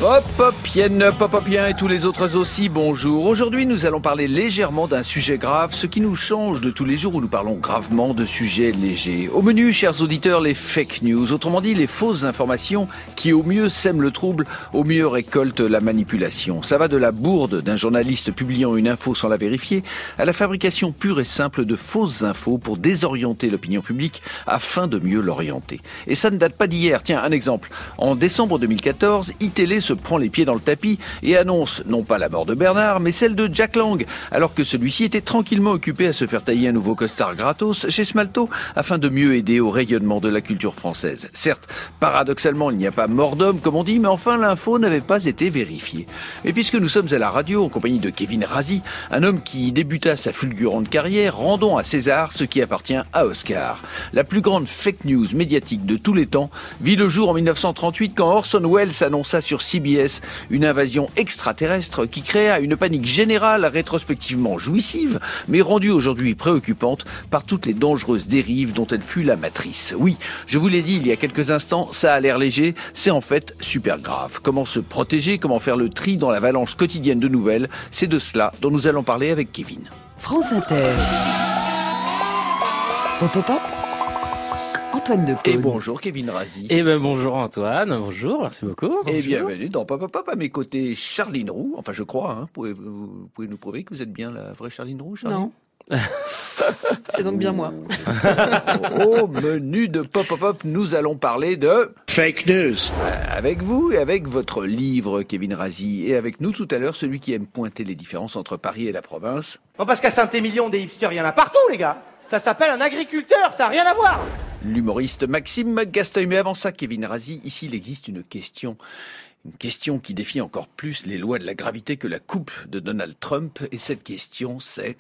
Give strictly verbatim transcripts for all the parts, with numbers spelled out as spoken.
Pop-Popienne, Pop-Popien et tous les autres aussi, bonjour. Aujourd'hui, nous allons parler légèrement d'un sujet grave, ce qui nous change de tous les jours où nous parlons gravement de sujets légers. Au menu, chers auditeurs, les fake news, autrement dit les fausses informations qui au mieux sèment le trouble, au mieux récoltent la manipulation. Ça va de la bourde d'un journaliste publiant une info sans la vérifier à la fabrication pure et simple de fausses infos pour désorienter l'opinion publique afin de mieux l'orienter. Et ça ne date pas d'hier. Tiens, un exemple. En décembre deux mille quatorze, iTélé se prend les pieds dans le tapis et annonce non pas la mort de Bernard, mais celle de Jack Lang, alors que celui-ci était tranquillement occupé à se faire tailler un nouveau costard gratos chez Smalto, afin de mieux aider au rayonnement de la culture française. Certes, paradoxalement, il n'y a pas mort d'homme, comme on dit, mais enfin, l'info n'avait pas été vérifiée. Et puisque nous sommes à la radio, en compagnie de Kevin Razi, un homme qui débuta sa fulgurante carrière, rendons à César ce qui appartient à Oscar. La plus grande fake news médiatique de tous les temps vit le jour en mille neuf cent trente-huit quand Orson Welles annonça sur C B S une invasion extraterrestre qui créa une panique générale rétrospectivement jouissive, mais rendue aujourd'hui préoccupante par toutes les dangereuses dérives dont elle fut la matrice. Oui, je vous l'ai dit il y a quelques instants, ça a l'air léger, c'est en fait super grave. Comment se protéger, comment faire le tri dans l'avalanche quotidienne de nouvelles, c'est de cela dont nous allons parler avec Kevin. France Inter. Pop, pop, pop. Antoine Decaune. Et bonjour Kevin Razi. Eh ben bonjour Antoine, bonjour, merci beaucoup. Et Bonjour. bienvenue dans Pop Pop Pop, à mes côtés Charline Roux, enfin je crois, hein. Pouvez, vous pouvez nous prouver que vous êtes bien la vraie Charline Roux, Charline ? Non. C'est donc bien moi. Au menu de Pop Pop Pop, nous allons parler de fake news. Avec vous et avec votre livre, Kevin Razi, et avec nous tout à l'heure, celui qui aime pointer les différences entre Paris et la province. Non, parce qu'à Saint-Émilion, des hipsters, il y en a partout, les gars. Ça s'appelle un agriculteur, ça n'a rien à voir. L'humoriste Maxime Gasteuil. Mais avant ça, Kevin Razi, ici il existe une question. Une question qui défie encore plus les lois de la gravité que la coupe de Donald Trump. Et cette question, c'est...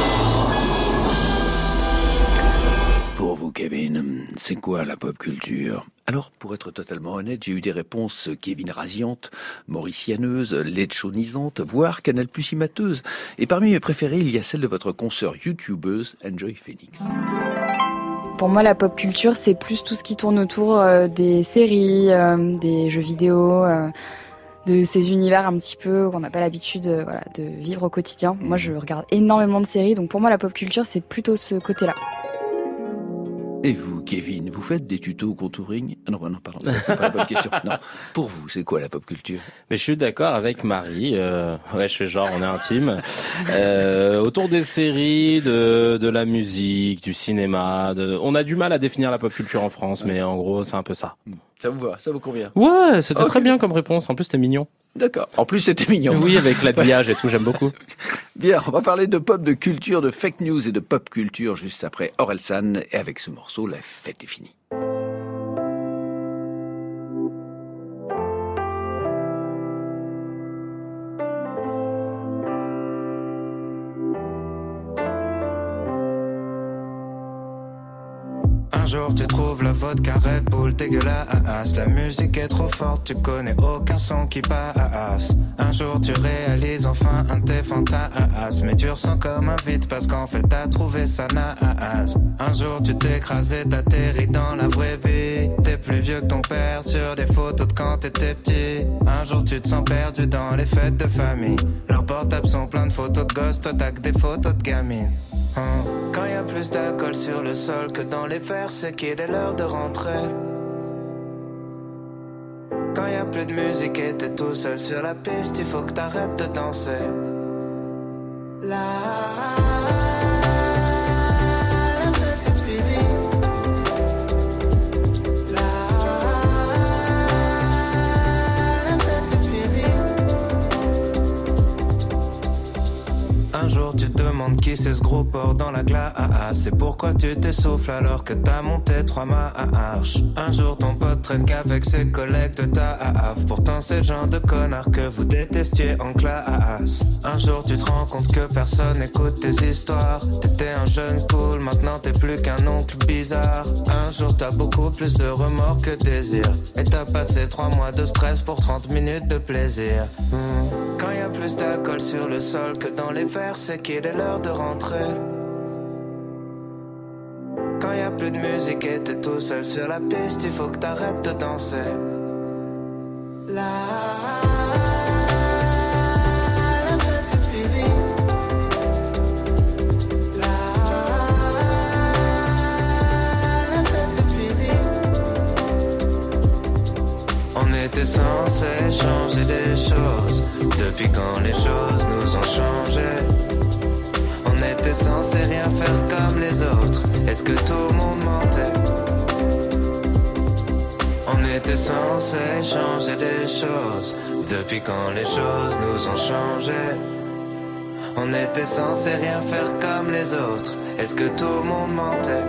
Pour vous, Kevin, c'est quoi la pop culture ? Alors, pour être totalement honnête, j'ai eu des réponses Kevin Raziantes, mauricianeuses, letchonisantes, voire Canal Plus imateuses. Et parmi mes préférées, il y a celle de votre consoeur youtubeuse, Enjoy Phoenix. Pour moi, la pop culture, c'est plus tout ce qui tourne autour euh, des séries, euh, des jeux vidéo, euh, de ces univers un petit peu qu'on n'a pas l'habitude euh, voilà, de vivre au quotidien. Moi, je regarde énormément de séries, donc pour moi, la pop culture, c'est plutôt ce côté-là. Et vous, Kevin, vous faites des tutos contouring ? Ah non, non, pardon, c'est pas la bonne question. Non, pour vous, c'est quoi la pop culture ? Mais je suis d'accord avec Marie. Euh, ouais, je fais genre, on est intime. Euh, autour des séries, de de la musique, du cinéma. De... On a du mal à définir la pop culture en France, mais en gros, c'est un peu ça. Ça vous va ? Ça vous convient ? Ouais, c'était Okay. très bien comme réponse. En plus, c'était mignon. D'accord. En plus, c'était mignon. Oui, avec l'habillage et tout, j'aime beaucoup. Bien, on va parler de pop, de culture, de fake news et de pop culture juste après Orelsan. Et avec ce morceau, la fête est finie. Un jour tu trouves la vodka Red Bull dégueulasse. La musique est trop forte, tu connais aucun son qui passe. Un jour tu réalises enfin un de tes fantasmes, mais tu ressens comme un vide parce qu'en fait t'as trouvé ça naze. Un jour tu t'écrases et t'atterris dans la vraie vie. T'es plus vieux que ton père sur des photos de quand t'étais petit. Un jour tu te sens perdu dans les fêtes de famille. Leurs portables sont pleins de photos de gosses, toi t'as que des photos de gamines. Hein. Quand y a plus d'alcool sur le sol que dans les verres, c'est qu'il est l'heure de rentrer. Quand y a plus de musique et t'es tout seul sur la piste, il faut que t'arrêtes de danser. La, la fête est finie. La, la fête est finie. Un jour tu te demandes qui c'est ce gros porc dans la glace. C'est pourquoi tu t'essouffles alors que t'as monté trois marches. Un jour ton pote traîne qu'avec ses collègues de ta haf. Pourtant c'est le genre de connard que vous détestiez en classe. Un jour tu te rends compte que personne écoute tes histoires. T'étais un jeune cool, maintenant t'es plus qu'un oncle bizarre. Un jour t'as beaucoup plus de remords que désir. Et t'as passé trois mois de stress pour trente minutes de plaisir. mmh. Quand y a plus d'alcool sur le sol que dans les verres, c'est qu'il est l'heure de rentrer. Quand y a plus de musique et t'es tout seul sur la piste, il faut que t'arrêtes de danser. La était censé changer des choses. Depuis quand les choses nous ont changé? On était censé rien faire comme les autres. Est-ce que tout le monde mentait? On était censé changer des choses. Depuis quand les choses nous ont changé? On était censé rien faire comme les autres. Est-ce que tout le monde mentait?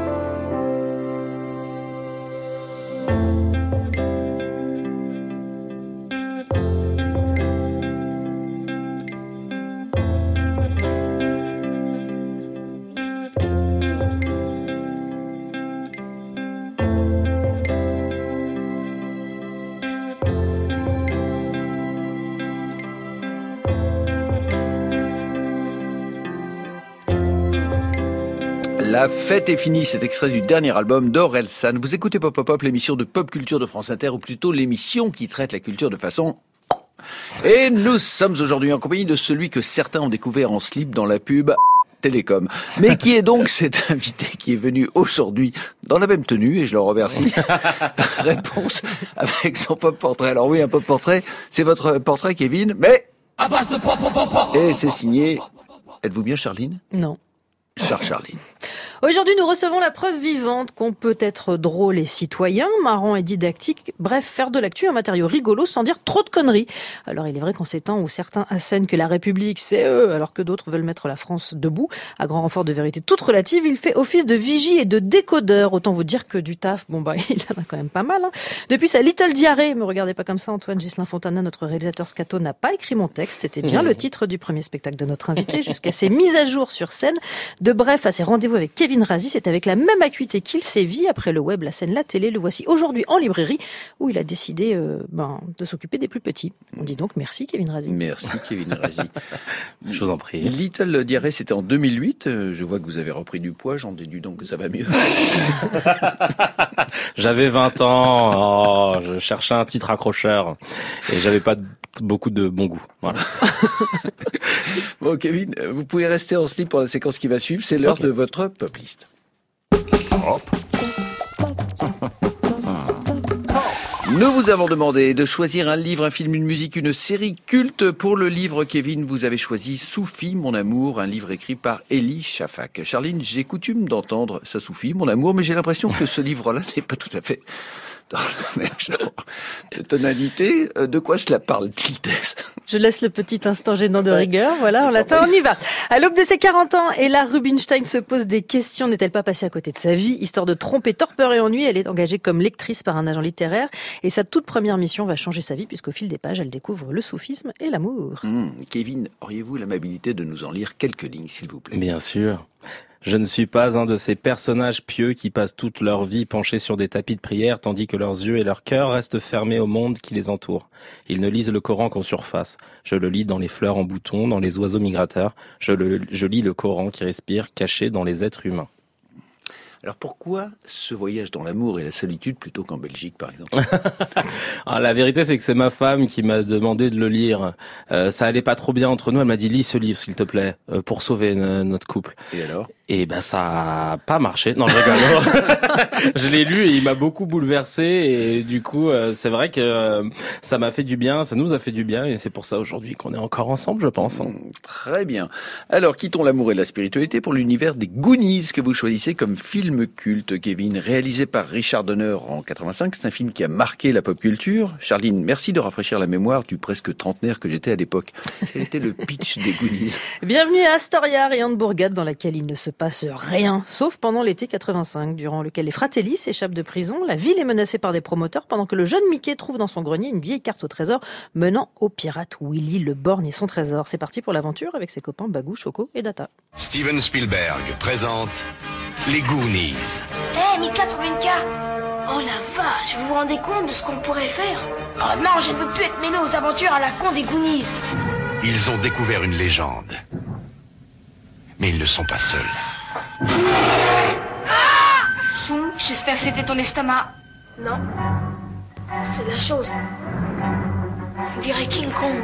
La fête est finie, cet extrait du dernier album d'Orelsan. Vous écoutez Pop Pop Pop, l'émission de pop culture de France Inter, ou plutôt l'émission qui traite la culture de façon... Et nous sommes aujourd'hui en compagnie de celui que certains ont découvert en slip dans la pub Télécom. Mais qui est donc cet invité qui est venu aujourd'hui dans la même tenue, et je le remercie. Réponse avec son pop portrait. Alors oui, un pop portrait, c'est votre portrait, Kevin, mais... Et c'est signé... Êtes-vous bien, Charline? Non. Par Charline. Aujourd'hui, nous recevons la preuve vivante qu'on peut être drôle et citoyen, marrant et didactique, bref, faire de l'actu un matériau rigolo sans dire trop de conneries. Alors, il est vrai qu'en ces temps où certains assènent que la République, c'est eux, alors que d'autres veulent mettre la France debout, à grand renfort de vérité toute relative, il fait office de vigie et de décodeur. Autant vous dire que du taf, bon bah, il en a quand même pas mal. Hein. Depuis sa Little Diarrhée, me regardez pas comme ça, Antoine Ghislain Fontana, notre réalisateur scato, n'a pas écrit mon texte. C'était bien mmh. le titre du premier spectacle de notre invité, jusqu'à ses mises à jour sur scène. De bref à ses rendez-vous avec Kevin Razi, c'est avec la même acuité qu'il sévit après le web, la scène, la télé. Le voici aujourd'hui en librairie où il a décidé euh, ben, de s'occuper des plus petits. On dit donc merci Kevin Razi. Merci Kevin Razi. Je vous en prie. Little Diarrhée, c'était en deux mille huit. Je vois que vous avez repris du poids, j'en déduis donc que ça va mieux. J'avais vingt ans, oh, je cherchais un titre accrocheur et j'avais pas beaucoup de bon goût. Voilà. Bon Kevin, vous pouvez rester en slip pour la séquence qui va suivre, c'est l'heure okay. de votre pop list. Hop. Nous vous avons demandé de choisir un livre, un film, une musique, une série culte. Pour le livre, Kevin, vous avez choisi Soufi, mon amour, un livre écrit par Élie Shafak. Charline, j'ai coutume d'entendre ça Soufi, mon amour, mais j'ai l'impression que ce livre-là n'est pas tout à fait dans le même genre de tonalité. De quoi cela parle-t-il? Je laisse le petit instant gênant de rigueur. Voilà, on l'attend, on y va. À l'aube de ses quarante ans, Ella Rubinstein se pose des questions. N'est-elle pas passée à côté de sa vie? Histoire de tromper torpeur et ennui, elle est engagée comme lectrice par un agent littéraire. Et sa toute première mission va changer sa vie, puisqu'au fil des pages, elle découvre le soufisme et l'amour. Mmh. Kevin, auriez-vous l'amabilité de nous en lire quelques lignes, s'il vous plaît? Bien sûr. Je ne suis pas un de ces personnages pieux qui passent toute leur vie penchés sur des tapis de prière tandis que leurs yeux et leur cœur restent fermés au monde qui les entoure. Ils ne lisent le Coran qu'en surface. Je le lis dans les fleurs en bouton, dans les oiseaux migrateurs. Je, le, je lis le Coran qui respire, caché dans les êtres humains. Alors pourquoi ce voyage dans l'amour et la solitude plutôt qu'en Belgique, par exemple? Ah, la vérité, c'est que c'est ma femme qui m'a demandé de le lire. Euh, ça allait pas trop bien entre nous. Elle m'a dit, lis ce livre, s'il te plaît, euh, pour sauver euh, notre couple. Et alors? Et ben, ça a pas marché. Non, je rigole. Je l'ai lu et il m'a beaucoup bouleversé. Et du coup, euh, c'est vrai que euh, ça m'a fait du bien. Ça nous a fait du bien. Et c'est pour ça aujourd'hui qu'on est encore ensemble, je pense. Hein. Mmh, très bien. Alors, quittons l'amour et la spiritualité pour l'univers des Goonies que vous choisissez comme film culte, Kevin, réalisé par Richard Donner en quatre-vingt-cinq. C'est un film qui a marqué la pop culture. Charline, merci de rafraîchir la mémoire du presque trentenaire que j'étais à l'époque. Quel était le pitch des Goonies? Bienvenue à Astoria, rayon de bourgade dans laquelle il ne se passe rien, sauf pendant l'été quatre-vingt-cinq, durant lequel les Fratelli s'échappent de prison. La ville est menacée par des promoteurs pendant que le jeune Mickey trouve dans son grenier une vieille carte au trésor menant au pirate Willy le Borgne et son trésor. C'est parti pour l'aventure avec ses copains Bagou, Choco et Data. Steven Spielberg présente les Goonies. Hé, hey, Mika trouve une carte. Oh la vache, vous vous rendez compte de ce qu'on pourrait faire? Oh non, je ne veux plus être mêlé aux aventures à la con des Goonies. Ils ont découvert une légende. Mais ils ne sont pas seuls. Ah Chou, j'espère que c'était ton estomac. Non, c'est la chose. On dirait King Kong.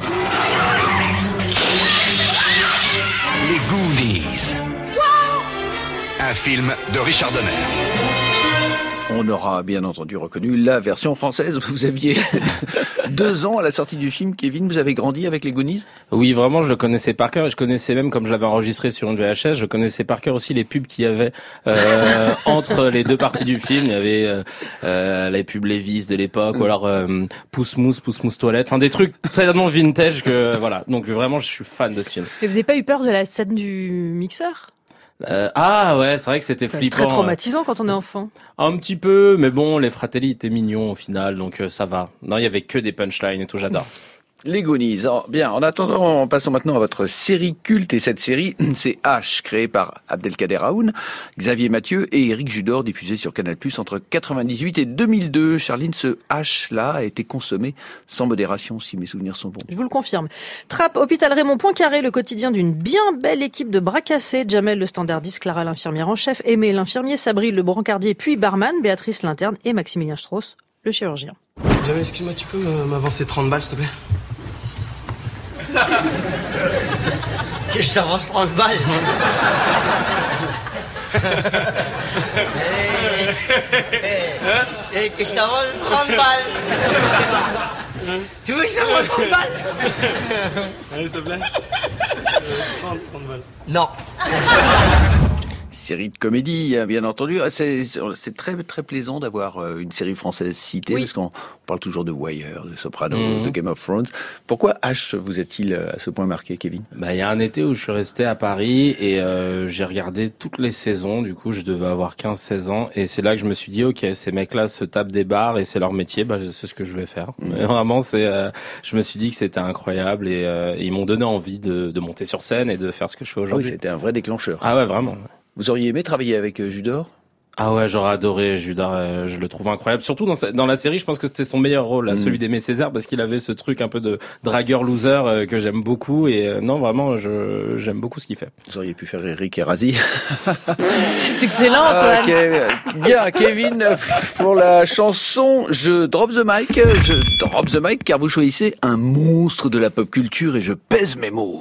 Les Goonies. Un film de Richard Donner. On aura bien entendu reconnu la version française. Vous aviez deux ans à la sortie du film, Kevin. Vous avez grandi avec les Goonies ? Oui, vraiment, je le connaissais par cœur. Et je connaissais même, comme je l'avais enregistré sur une V H S, je connaissais par cœur aussi les pubs qu'il y avait euh, entre les deux parties du film. Il y avait euh, euh, les pubs Levi's de l'époque, ou alors euh, Pousse Mousse, Pousse Mousse Toilette. Enfin, des trucs tellement vintage que voilà. Donc vraiment, je suis fan de ce film. Mais vous n'avez pas eu peur de la scène du mixeur ? Euh, ah ouais, c'est vrai que c'était flippant. Très traumatisant quand on est enfant. Un petit peu, mais bon, les Fratelli étaient mignons au final, donc euh, ça va. Non, il y avait que des punchlines et tout, j'adore. Les Goonies. Alors, bien, en attendant, passons maintenant à votre série culte. Et cette série, c'est H, créée par Abdelkader Aoun, Xavier Mathieu et Éric Judor, diffusée sur Canal plus, entre quatre-vingt-dix-huit et deux mille deux. Charline, ce H-là a été consommé sans modération, si mes souvenirs sont bons. Je vous le confirme. Trappe, hôpital Raymond Poincaré, le quotidien d'une bien belle équipe de bras cassés. Jamel, le standardiste, Clara, l'infirmière en chef, Aimé, l'infirmier, Sabri, le brancardier, puis barman, Béatrice, l'interne, et Maximilien Strauss, le chirurgien. Jamel, excuse-moi, tu peux m'avancer trente balles, s'il te plaît ? Que je t'avance trente balles. Et, et, et que je t'avance trente balles. Tu veux que je t'avance trente balles? Allez, s'il te plaît. trente, trente balles. Non. Série de comédie, bien entendu. C'est, c'est très très plaisant d'avoir une série française citée, oui. Parce qu'on parle toujours de Wire, de Sopranos, mmh. de Game of Thrones. Pourquoi H vous est-il à ce point marqué, Kevin ? Bah, il y a un été où je suis resté à Paris et euh, j'ai regardé toutes les saisons. Du coup, je devais avoir quinze seize ans et c'est là que je me suis dit, ok, ces mecs-là se tapent des bars et c'est leur métier. Bah, c'est ce que je vais faire. Mmh. Mais vraiment, c'est, euh, je me suis dit que c'était incroyable et, euh, et ils m'ont donné envie de, de monter sur scène et de faire ce que je fais aujourd'hui. Ah oui, c'était un vrai déclencheur. Ah ouais, vraiment. Ouais. Vous auriez aimé travailler avec Judor ? Ah ouais, j'aurais adoré Judor, euh, je le trouve incroyable. Surtout dans, dans la série, je pense que c'était son meilleur rôle, là, mmh. celui d'Aimé Césaire, parce qu'il avait ce truc un peu de dragueur loser euh, que j'aime beaucoup. Et euh, non, vraiment, je, j'aime beaucoup ce qu'il fait. Vous auriez pu faire Eric et Razi. C'est excellent, Antoine. Okay. Bien, Kevin, pour la chanson, je drop the mic, je drop the mic, car vous choisissez un monstre de la pop culture et je pèse mes mots.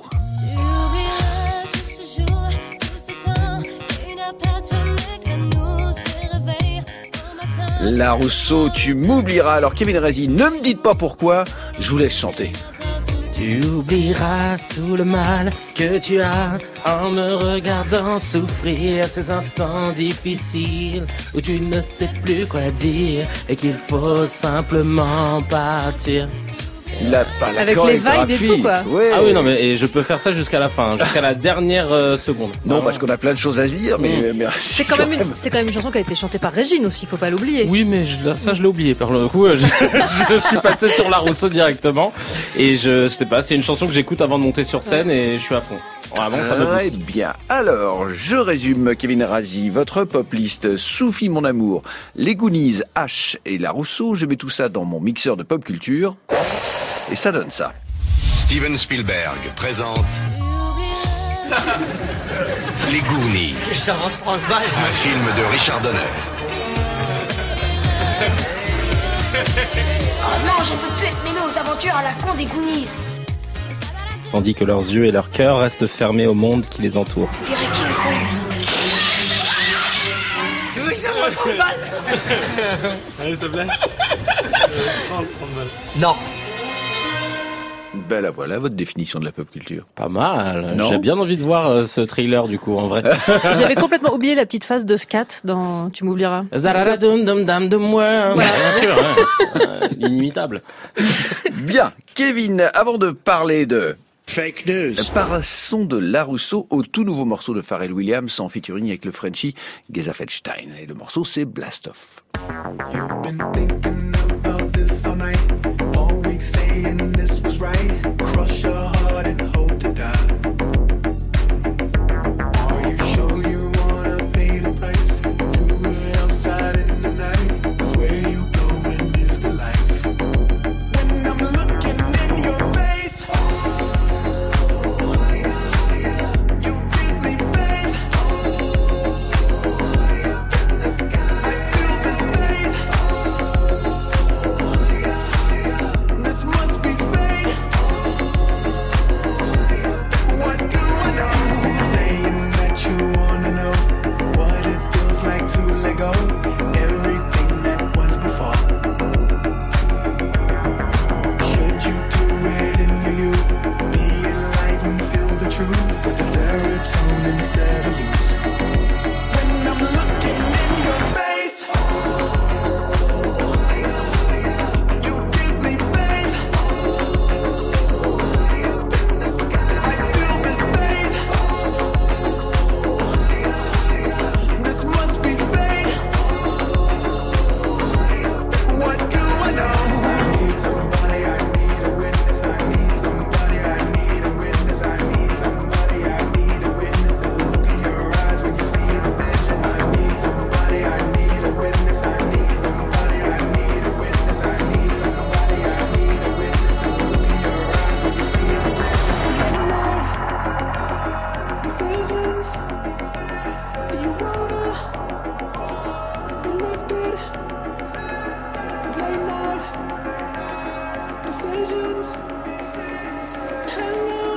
La Rousseau, tu m'oublieras. Alors Kevin Razi, ne me dites pas pourquoi, je vous laisse chanter. Tu oublieras tout le mal que tu as en me regardant souffrir ces instants difficiles où tu ne sais plus quoi dire et qu'il faut simplement partir. La, la Avec les vibes et tout, quoi. Ouais. Ah oui, non, mais et je peux faire ça jusqu'à la fin, jusqu'à la dernière euh, seconde. Non, non, parce qu'on a plein de choses à se dire, mais, mmh. mais c'est quand même une, c'est quand même une chanson qui a été chantée par Régine aussi, faut pas l'oublier. Oui, mais je, ça, je l'ai oublié. Par le coup, je, je suis passé sur La Rousseau directement, et je, je sais pas, c'est une chanson que j'écoute avant de monter sur scène, et je suis à fond. Vraiment, ça me Très booste. bien. Alors, je résume, Kevin Razi, votre pop list Soufi mon amour, les Goonies, H et La Rousseau. Je mets tout ça dans mon mixeur de pop culture. Et ça donne ça. Steven Spielberg présente Les Goonies. Je t'avance trente balles. Un film de Richard Donner. Oh non, je peux plus être mêlé aux aventures à la con des Goonies. Tandis que leurs yeux et leur cœur restent fermés au monde qui les entoure. On dirait King Kong. Tu veux que je t'avance trente balles? Allez, s'il te plaît. trente, trente balles. Non. Ben la voilà, votre définition de la pop culture. Pas mal. Non. J'ai bien envie de voir euh, ce trailer du coup, en vrai. J'avais complètement oublié la petite phase de scat dans Tu m'oublieras. Voilà. Bien sûr, hein. Inimitable. Bien, Kevin, avant de parler de Fake news. Passons de La Rousseau au tout nouveau morceau de Pharrell Williams en featuring avec le Frenchie Geza Feldstein. Et le morceau, c'est Blast Off. You've been thinking about this all night, all week saying this was right. Cross your heart and hope to die. Are you sure you wanna pay the price? Do it outside in the night. 'Cause where you going is the life. When I'm looking in your face, you give me faith. High up in the sky, I feel this faith. decisions. Hello,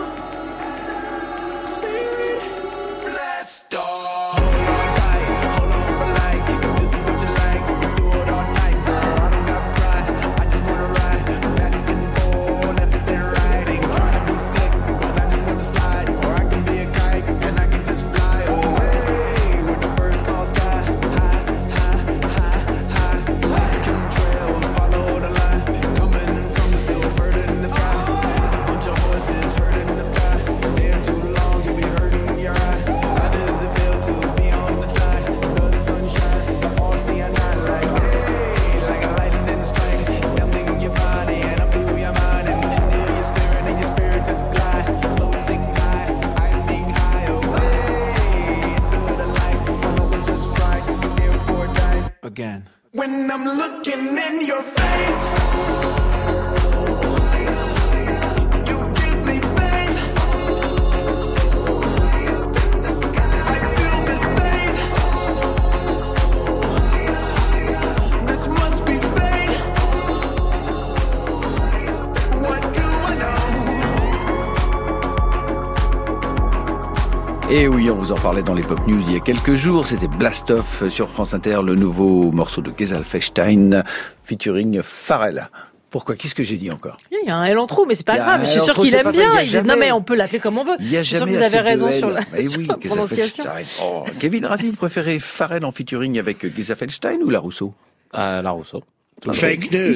spirit, blessed off. Hold on tight, hold on for life. If this is what you like, we can do it all night, girl. I don't got pride, I just wanna ride. Back and forth, left and right. Ain't trying to be slick, but I just wanna slide. Or I can be a kite, and I can just fly away. Where the birds call sky, high, high, high, high. Like chemtrails, follow the line. Coming from the still bird in the sky. Bunch of horses herding in the sky. Stare too long, you'll be hurting your eye. How does it feel to be on the fly? The sunshine, the all see at night. Like, hey, like a lightning strike. Melting your body and up through your mind. And into your spirit, and your spirit just glide. Floating high, I'm being high away. Into the light, my love is just right. Here for a time. Again. When I'm looking in your face, you give me faith. I feel this faith. This must be fate. What do I know? Et oui, on vous en parlait dans les Pop News il y a quelques jours. C'était Blast Off sur France Inter, le nouveau morceau de Gesellfechstein featuring Pharrell. Pourquoi? Qu'est-ce que j'ai dit encore? Il y a un L en trop, mais c'est Il pas y a grave. un Je suis L en sûr trop, qu'il c'est aime pas vrai, il y bien. a Il- jamais- Non mais on peut l'appeler comme on veut. Il y a Je suis sûr jamais que vous assez avez de raison L. sur la, Eh sur oui, la prononciation. Gesellfechstein. Oh, Kevin Razi, vous préférez Pharrell en featuring avec Gesellfechstein ou La Rousseau? Ah, La Rousseau. Fake news.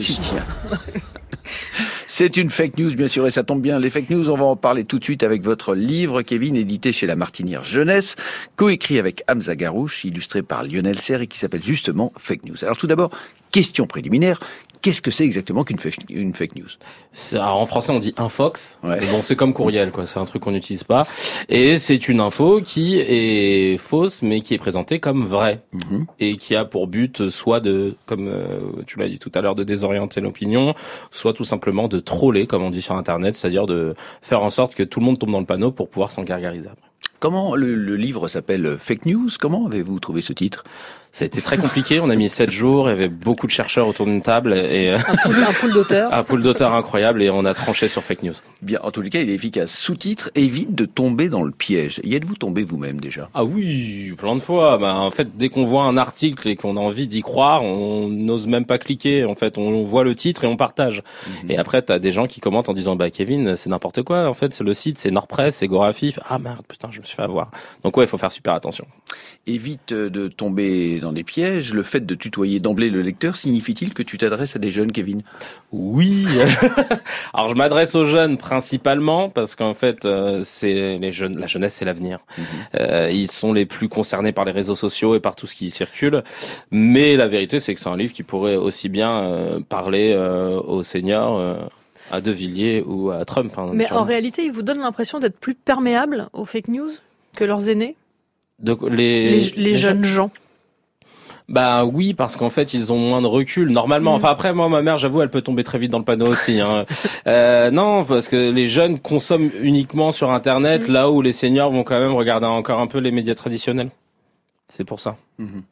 C'est une fake news, bien sûr, et ça tombe bien. Les fake news, on va en parler tout de suite avec votre livre, Kevin, édité chez La Martinière Jeunesse, coécrit avec Hamza Garouche, illustré par Lionel Serre et qui s'appelle justement Fake News. Alors tout d'abord, question préliminaire. Qu'est-ce que c'est exactement qu'une fake, une fake news? C'est- Alors en français on dit infox. Ouais. Mais bon, c'est comme courriel, quoi. C'est un truc qu'on n'utilise pas. Et c'est une info qui est fausse, mais qui est présentée comme vraie. Mhm. Et qui a pour but soit de, comme euh, tu l'as dit tout à l'heure, de désorienter l'opinion, soit tout simplement de troller, comme on dit sur Internet, c'est-à-dire de faire en sorte que tout le monde tombe dans le panneau pour pouvoir s'en gargariser après. Comment le, le livre s'appelle Fake News? Comment avez-vous trouvé ce titre? Ça a été très compliqué. On a mis sept jours. Il y avait beaucoup de chercheurs autour d'une table et Un pool, un pool d'auteurs. un pool d'auteurs incroyable et on a tranché sur Fake News. Bien, en tous les cas, il est efficace. Sous-titre, évite de tomber dans le piège. Y êtes-vous tombé vous-même déjà? Ah oui, plein de fois. Bah, en fait, dès qu'on voit un article et qu'on a envie d'y croire, on n'ose même pas cliquer. En fait, on voit le titre et on partage. Mhm. Et après, t'as des gens qui commentent en disant, bah, Kevin, c'est n'importe quoi. En fait, c'est le site, c'est Nordpress, c'est Gorafif. Ah merde, putain, je me suis fait avoir. Donc ouais, il faut faire super attention. Évite de tomber dans des pièges. Le fait de tutoyer d'emblée le lecteur signifie-t-il que tu t'adresses à des jeunes, Kevin? Oui. Alors, je m'adresse aux jeunes principalement parce qu'en fait, euh, c'est les jeunes, la jeunesse, c'est l'avenir. Mhm. Euh, ils sont les plus concernés par les réseaux sociaux et par tout ce qui circule. Mais la vérité, c'est que c'est un livre qui pourrait aussi bien euh, parler euh, aux seniors, euh, à De Villiers ou à Trump. Hein, Mais naturellement. en réalité, ils vous donnent l'impression d'être plus perméables aux fake news que leurs aînés, Donc, les, les, les jeunes gens. Bah oui, parce qu'en fait, ils ont moins de recul, normalement. Mm. Enfin, après, moi, ma mère, j'avoue, elle peut tomber très vite dans le panneau aussi. Hein. euh, non, parce que les jeunes consomment uniquement sur Internet, Mm. là où les seniors vont quand même regarder encore un peu les médias traditionnels. C'est pour ça. Mhm.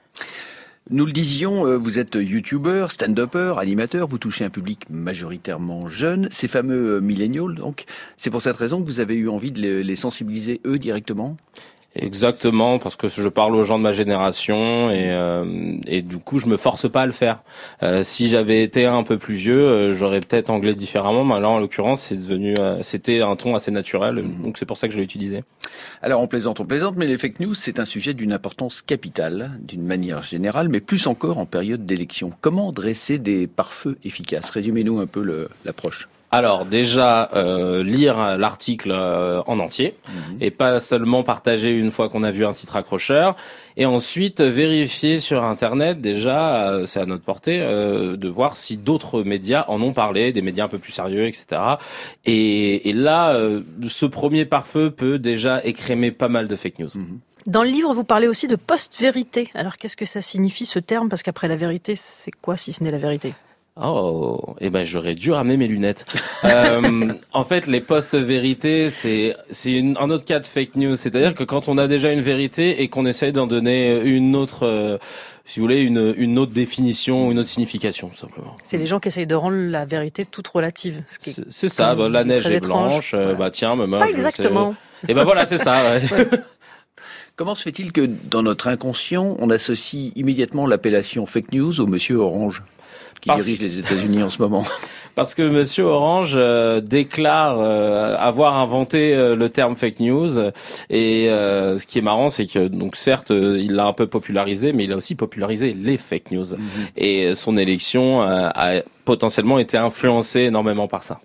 Nous le disions, euh, vous êtes youtubeur, stand-upper, animateur, vous touchez un public majoritairement jeune, ces fameux euh, millennials, donc. C'est pour cette raison que vous avez eu envie de les, les sensibiliser, eux, directement? Exactement, parce que je parle aux gens de ma génération et, euh, et du coup, je me force pas à le faire. Euh, si j'avais été un peu plus vieux, euh, j'aurais peut-être anglais différemment, mais là, en l'occurrence, c'est devenu, euh, c'était un ton assez naturel, donc c'est pour ça que je l'ai utilisé. Alors on plaisante, on plaisante, mais les fake news, c'est un sujet d'une importance capitale, d'une manière générale, mais plus encore en période d'élection. Comment dresser des pare-feux efficaces? Résumez-nous un peu le- l'approche. Alors déjà, euh, lire l'article euh, en entier Mhm. et pas seulement partager une fois qu'on a vu un titre accrocheur. Et ensuite, vérifier sur Internet, déjà, euh, c'est à notre portée, euh, de voir si d'autres médias en ont parlé, des médias un peu plus sérieux, et cetera. Et, et là, euh, ce premier pare-feu peut déjà écrémer pas mal de fake news. Mhm. Dans le livre, vous parlez aussi de post-vérité. Alors, qu'est-ce que ça signifie, ce terme? Parce qu'après la vérité, c'est quoi si ce n'est la vérité? Oh, eh ben j'aurais dû ramener mes lunettes. euh, en fait, les post-vérités, c'est c'est une, un autre cas de fake news. C'est-à-dire que quand on a déjà une vérité et qu'on essaye d'en donner une autre, euh, si vous voulez, une une autre définition, une autre signification, tout simplement. C'est les gens qui essayent de rendre la vérité toute relative. Ce qui est C'est, c'est ça. Bah, la neige est blanche. Euh, bah tiens, maman. Pas exactement. Et ben voilà, c'est ça. Ouais. Comment se fait-il que dans notre inconscient, on associe immédiatement l'appellation fake news au monsieur Orange qui Parce... dirige les États-Unis en ce moment? Parce que Monsieur Orange euh, déclare euh, avoir inventé euh, le terme fake news, et euh, ce qui est marrant, c'est que donc certes euh, il l'a un peu popularisé, mais il a aussi popularisé les fake news. Mmh. Et son élection euh, a potentiellement été influencée énormément par ça.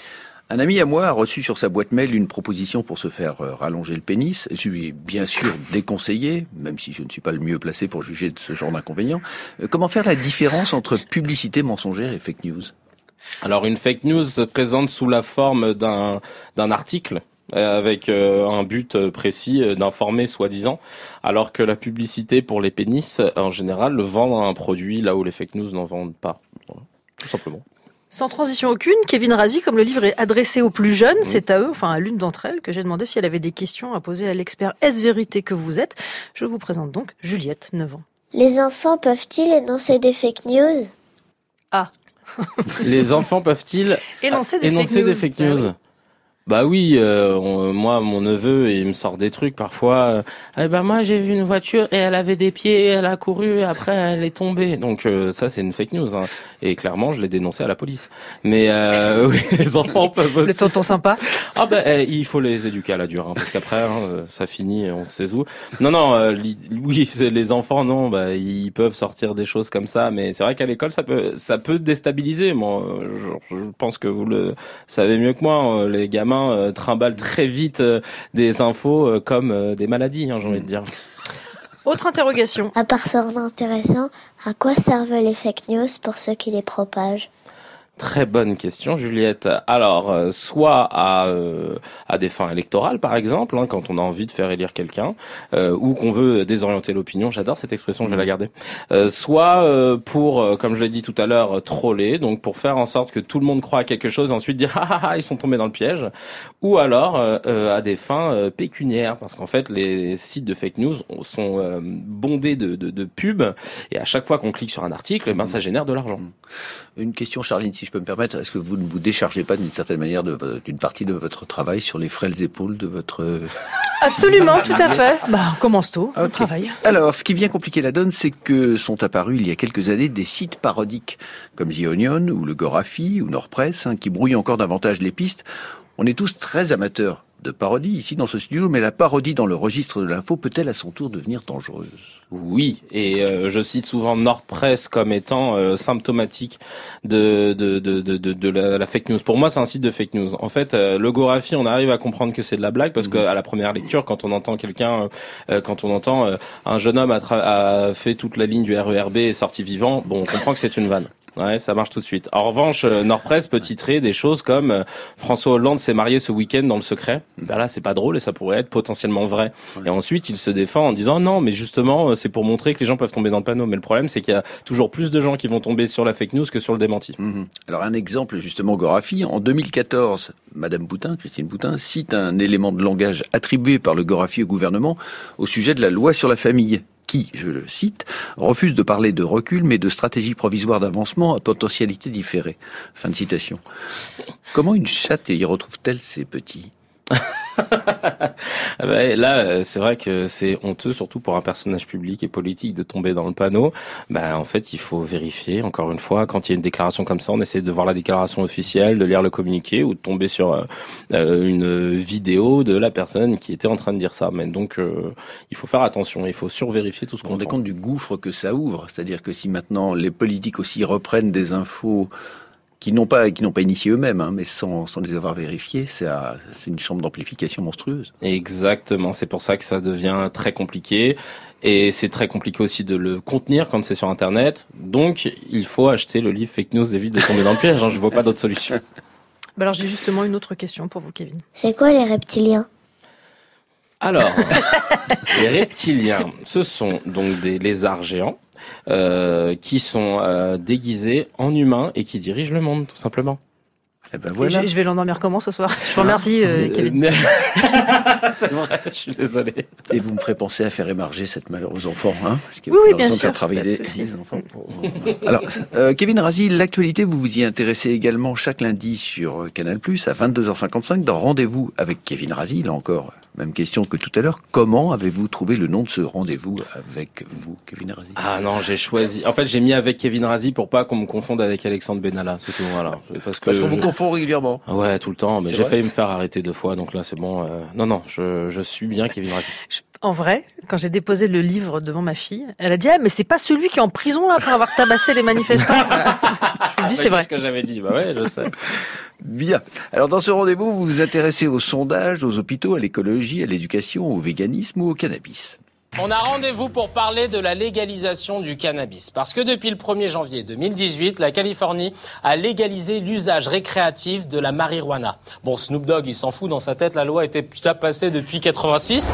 Un ami à moi a reçu sur sa boîte mail une proposition pour se faire rallonger le pénis. Je lui ai bien sûr déconseillé, même si je ne suis pas le mieux placé pour juger de ce genre d'inconvénient. Comment faire la différence entre publicité mensongère et fake news? Alors une fake news se présente sous la forme d'un d'un article avec euh, un but précis euh, d'informer soi-disant, alors que la publicité pour les pénis en général le vend un produit là où les fake news n'en vendent pas. Voilà. Tout simplement. Sans transition aucune, Kevin Razi, comme le livre est adressé aux plus jeunes, mmh. c'est à eux, enfin à l'une d'entre elles, que j'ai demandé si elle avait des questions à poser à l'expert Est-ce-vérité que vous êtes. Je vous présente donc Juliette, neuf ans. Les enfants peuvent-ils énoncer des fake news? Ah. Les enfants peuvent-ils énoncer des énoncer fake news, des fake news. Ah oui. Bah oui, euh, on, moi, mon neveu, il me sort des trucs parfois. Euh, eh ben moi, j'ai vu une voiture et elle avait des pieds, elle a couru, et après elle est tombée. Donc euh, ça, c'est une fake news. Hein. Et clairement, je l'ai dénoncé à la police. Mais euh, oui, les enfants peuvent aussi. Le tonton sympa. Ah ben, eh, il faut les éduquer à la dure, hein, parce qu'après, hein, ça finit, on sait où. Non, non, euh, li, oui, les enfants, non, bah ils peuvent sortir des choses comme ça, mais c'est vrai qu'à l'école, ça peut, ça peut déstabiliser. Moi, je, je pense que vous le savez mieux que moi, les gamins Euh, trimballe très vite euh, des infos euh, comme euh, des maladies, hein, j'ai envie de dire. Autre interrogation. À part ça intéressant, à quoi servent les fake news pour ceux qui les propagent? Très bonne question, Juliette. Alors, euh, soit à euh, à des fins électorales, par exemple, hein, quand on a envie de faire élire quelqu'un, euh, ou qu'on veut désorienter l'opinion. J'adore cette expression, je vais la garder. Euh, soit euh, pour, euh, comme je l'ai dit tout à l'heure, troller, donc pour faire en sorte que tout le monde croit à quelque chose, et ensuite dire ah ah ah, ils sont tombés dans le piège. Ou alors euh, euh, à des fins euh, pécuniaires, parce qu'en fait les sites de fake news sont euh, bondés de, de de pubs, et à chaque fois qu'on clique sur un article, eh ben ça génère de l'argent. Une question, Charline, si je peux me permettre, est-ce que vous ne vous déchargez pas d'une certaine manière de, d'une partie de votre travail sur les frêles épaules de votre... Absolument, tout à fait. Bah, on commence tôt, okay. on travaille. Alors, ce qui vient compliquer la donne, c'est que sont apparus il y a quelques années des sites parodiques comme The Onion ou le Gorafi ou Nordpress, hein, qui brouillent encore davantage les pistes. On est tous très amateurs de parodie ici dans ce studio, mais la parodie dans le registre de l'info peut-elle à son tour devenir dangereuse? Oui, et euh, je cite souvent Nordpress comme étant euh, symptomatique de de de de de, de la, la fake news. Pour moi, c'est un site de fake news. En fait, euh, le Gorafi, on arrive à comprendre que c'est de la blague parce mmh. qu'à la première lecture, quand on entend quelqu'un, euh, quand on entend euh, un jeune homme a, tra- a fait toute la ligne du R E R B et sorti vivant, bon, on comprend que c'est une vanne. Ouais, ça marche tout de suite. En revanche, euh, Nordpress peut titrer des choses comme euh, François Hollande s'est marié ce week-end dans le secret. Ben là, c'est pas drôle et ça pourrait être potentiellement vrai. Ouais. Et ensuite, il se défend en disant non, mais justement, c'est pour montrer que les gens peuvent tomber dans le panneau. Mais le problème, c'est qu'il y a toujours plus de gens qui vont tomber sur la fake news que sur le démenti. Mmh. Alors un exemple justement, Gorafi. En deux mille quatorze, Madame Boutin, Christine Boutin, cite un élément de langage attribué par le Gorafi au gouvernement au sujet de la loi sur la famille, qui, je le cite, refuse de parler de recul, mais de stratégie provisoire d'avancement à potentialité différée. Fin de citation. Comment une chatte y retrouve-t-elle ses petits ? Là, c'est vrai que c'est honteux, surtout pour un personnage public et politique, de tomber dans le panneau. Ben, en fait, il faut vérifier, encore une fois, quand il y a une déclaration comme ça, on essaie de voir la déclaration officielle, de lire le communiqué ou de tomber sur euh, une vidéo de la personne qui était en train de dire ça. Mais donc, euh, il faut faire attention, il faut survérifier tout ce qu'on Vous vous rendez compte du gouffre que ça ouvre ? C'est-à-dire que si maintenant les politiques aussi reprennent des infos qui n'ont pas, qui n'ont pas initié eux-mêmes, hein, mais sans, sans les avoir vérifiés, c'est, à, c'est une chambre d'amplification monstrueuse. Exactement, c'est pour ça que ça devient très compliqué. Et c'est très compliqué aussi de le contenir quand c'est sur Internet. Donc, il faut acheter le livre Fake News, évite de tomber dans le piège. Hein, je vois pas d'autre solution. Bah alors, j'ai justement une autre question pour vous, Kevin. C'est quoi les reptiliens ? Alors, les reptiliens, ce sont donc des lézards géants euh, qui sont euh, déguisés en humains et qui dirigent le monde, tout simplement. Eh ben voilà. Je, je vais l'endormir comment ce soir? Je vous remercie, euh, Kevin. Euh, c'est vrai, je suis désolé. Et vous me ferez penser à faire émarger cette malheureuse enfant, hein, parce que Oui, oui, vous bien avez sûr, travailler pas de des, souci. des enfants. Pour... Alors, euh, Kevin Razi, l'actualité, vous vous y intéressez également chaque lundi sur Canal plus, à vingt-deux heures cinquante-cinq, dans Rendez-vous avec Kevin Razi. Là encore, même question que tout à l'heure. Comment avez-vous trouvé le nom de ce rendez-vous avec vous, Kevin Razi? Ah non, j'ai choisi. En fait, j'ai mis avec Kevin Razi pour pas qu'on me confonde avec Alexandre Benalla. C'est tout, voilà. Parce que Parce qu'on vous je... confond régulièrement. Ouais, tout le temps. Mais C'est j'ai vrai failli me faire arrêter deux fois, donc là, c'est bon. Euh... Non, non, je, je suis bien Kevin Razi. Je- En vrai, quand j'ai déposé le livre devant ma fille, elle a dit ah, mais c'est pas celui qui est en prison là pour avoir tabassé les manifestants. Voilà. Je vous le dis, c'est vrai. C'est ce que j'avais dit. Bah ouais, je sais. Bien. Alors, dans ce rendez-vous, vous vous intéressez aux sondages, aux hôpitaux, à l'écologie, à l'éducation, au véganisme ou au cannabis. On a rendez-vous pour parler de la légalisation du cannabis. Parce que depuis le premier janvier deux mille dix-huit, la Californie a légalisé l'usage récréatif de la marijuana. Bon, Snoop Dogg, il s'en fout, dans sa tête, la loi était déjà passée depuis quatre-vingt-six.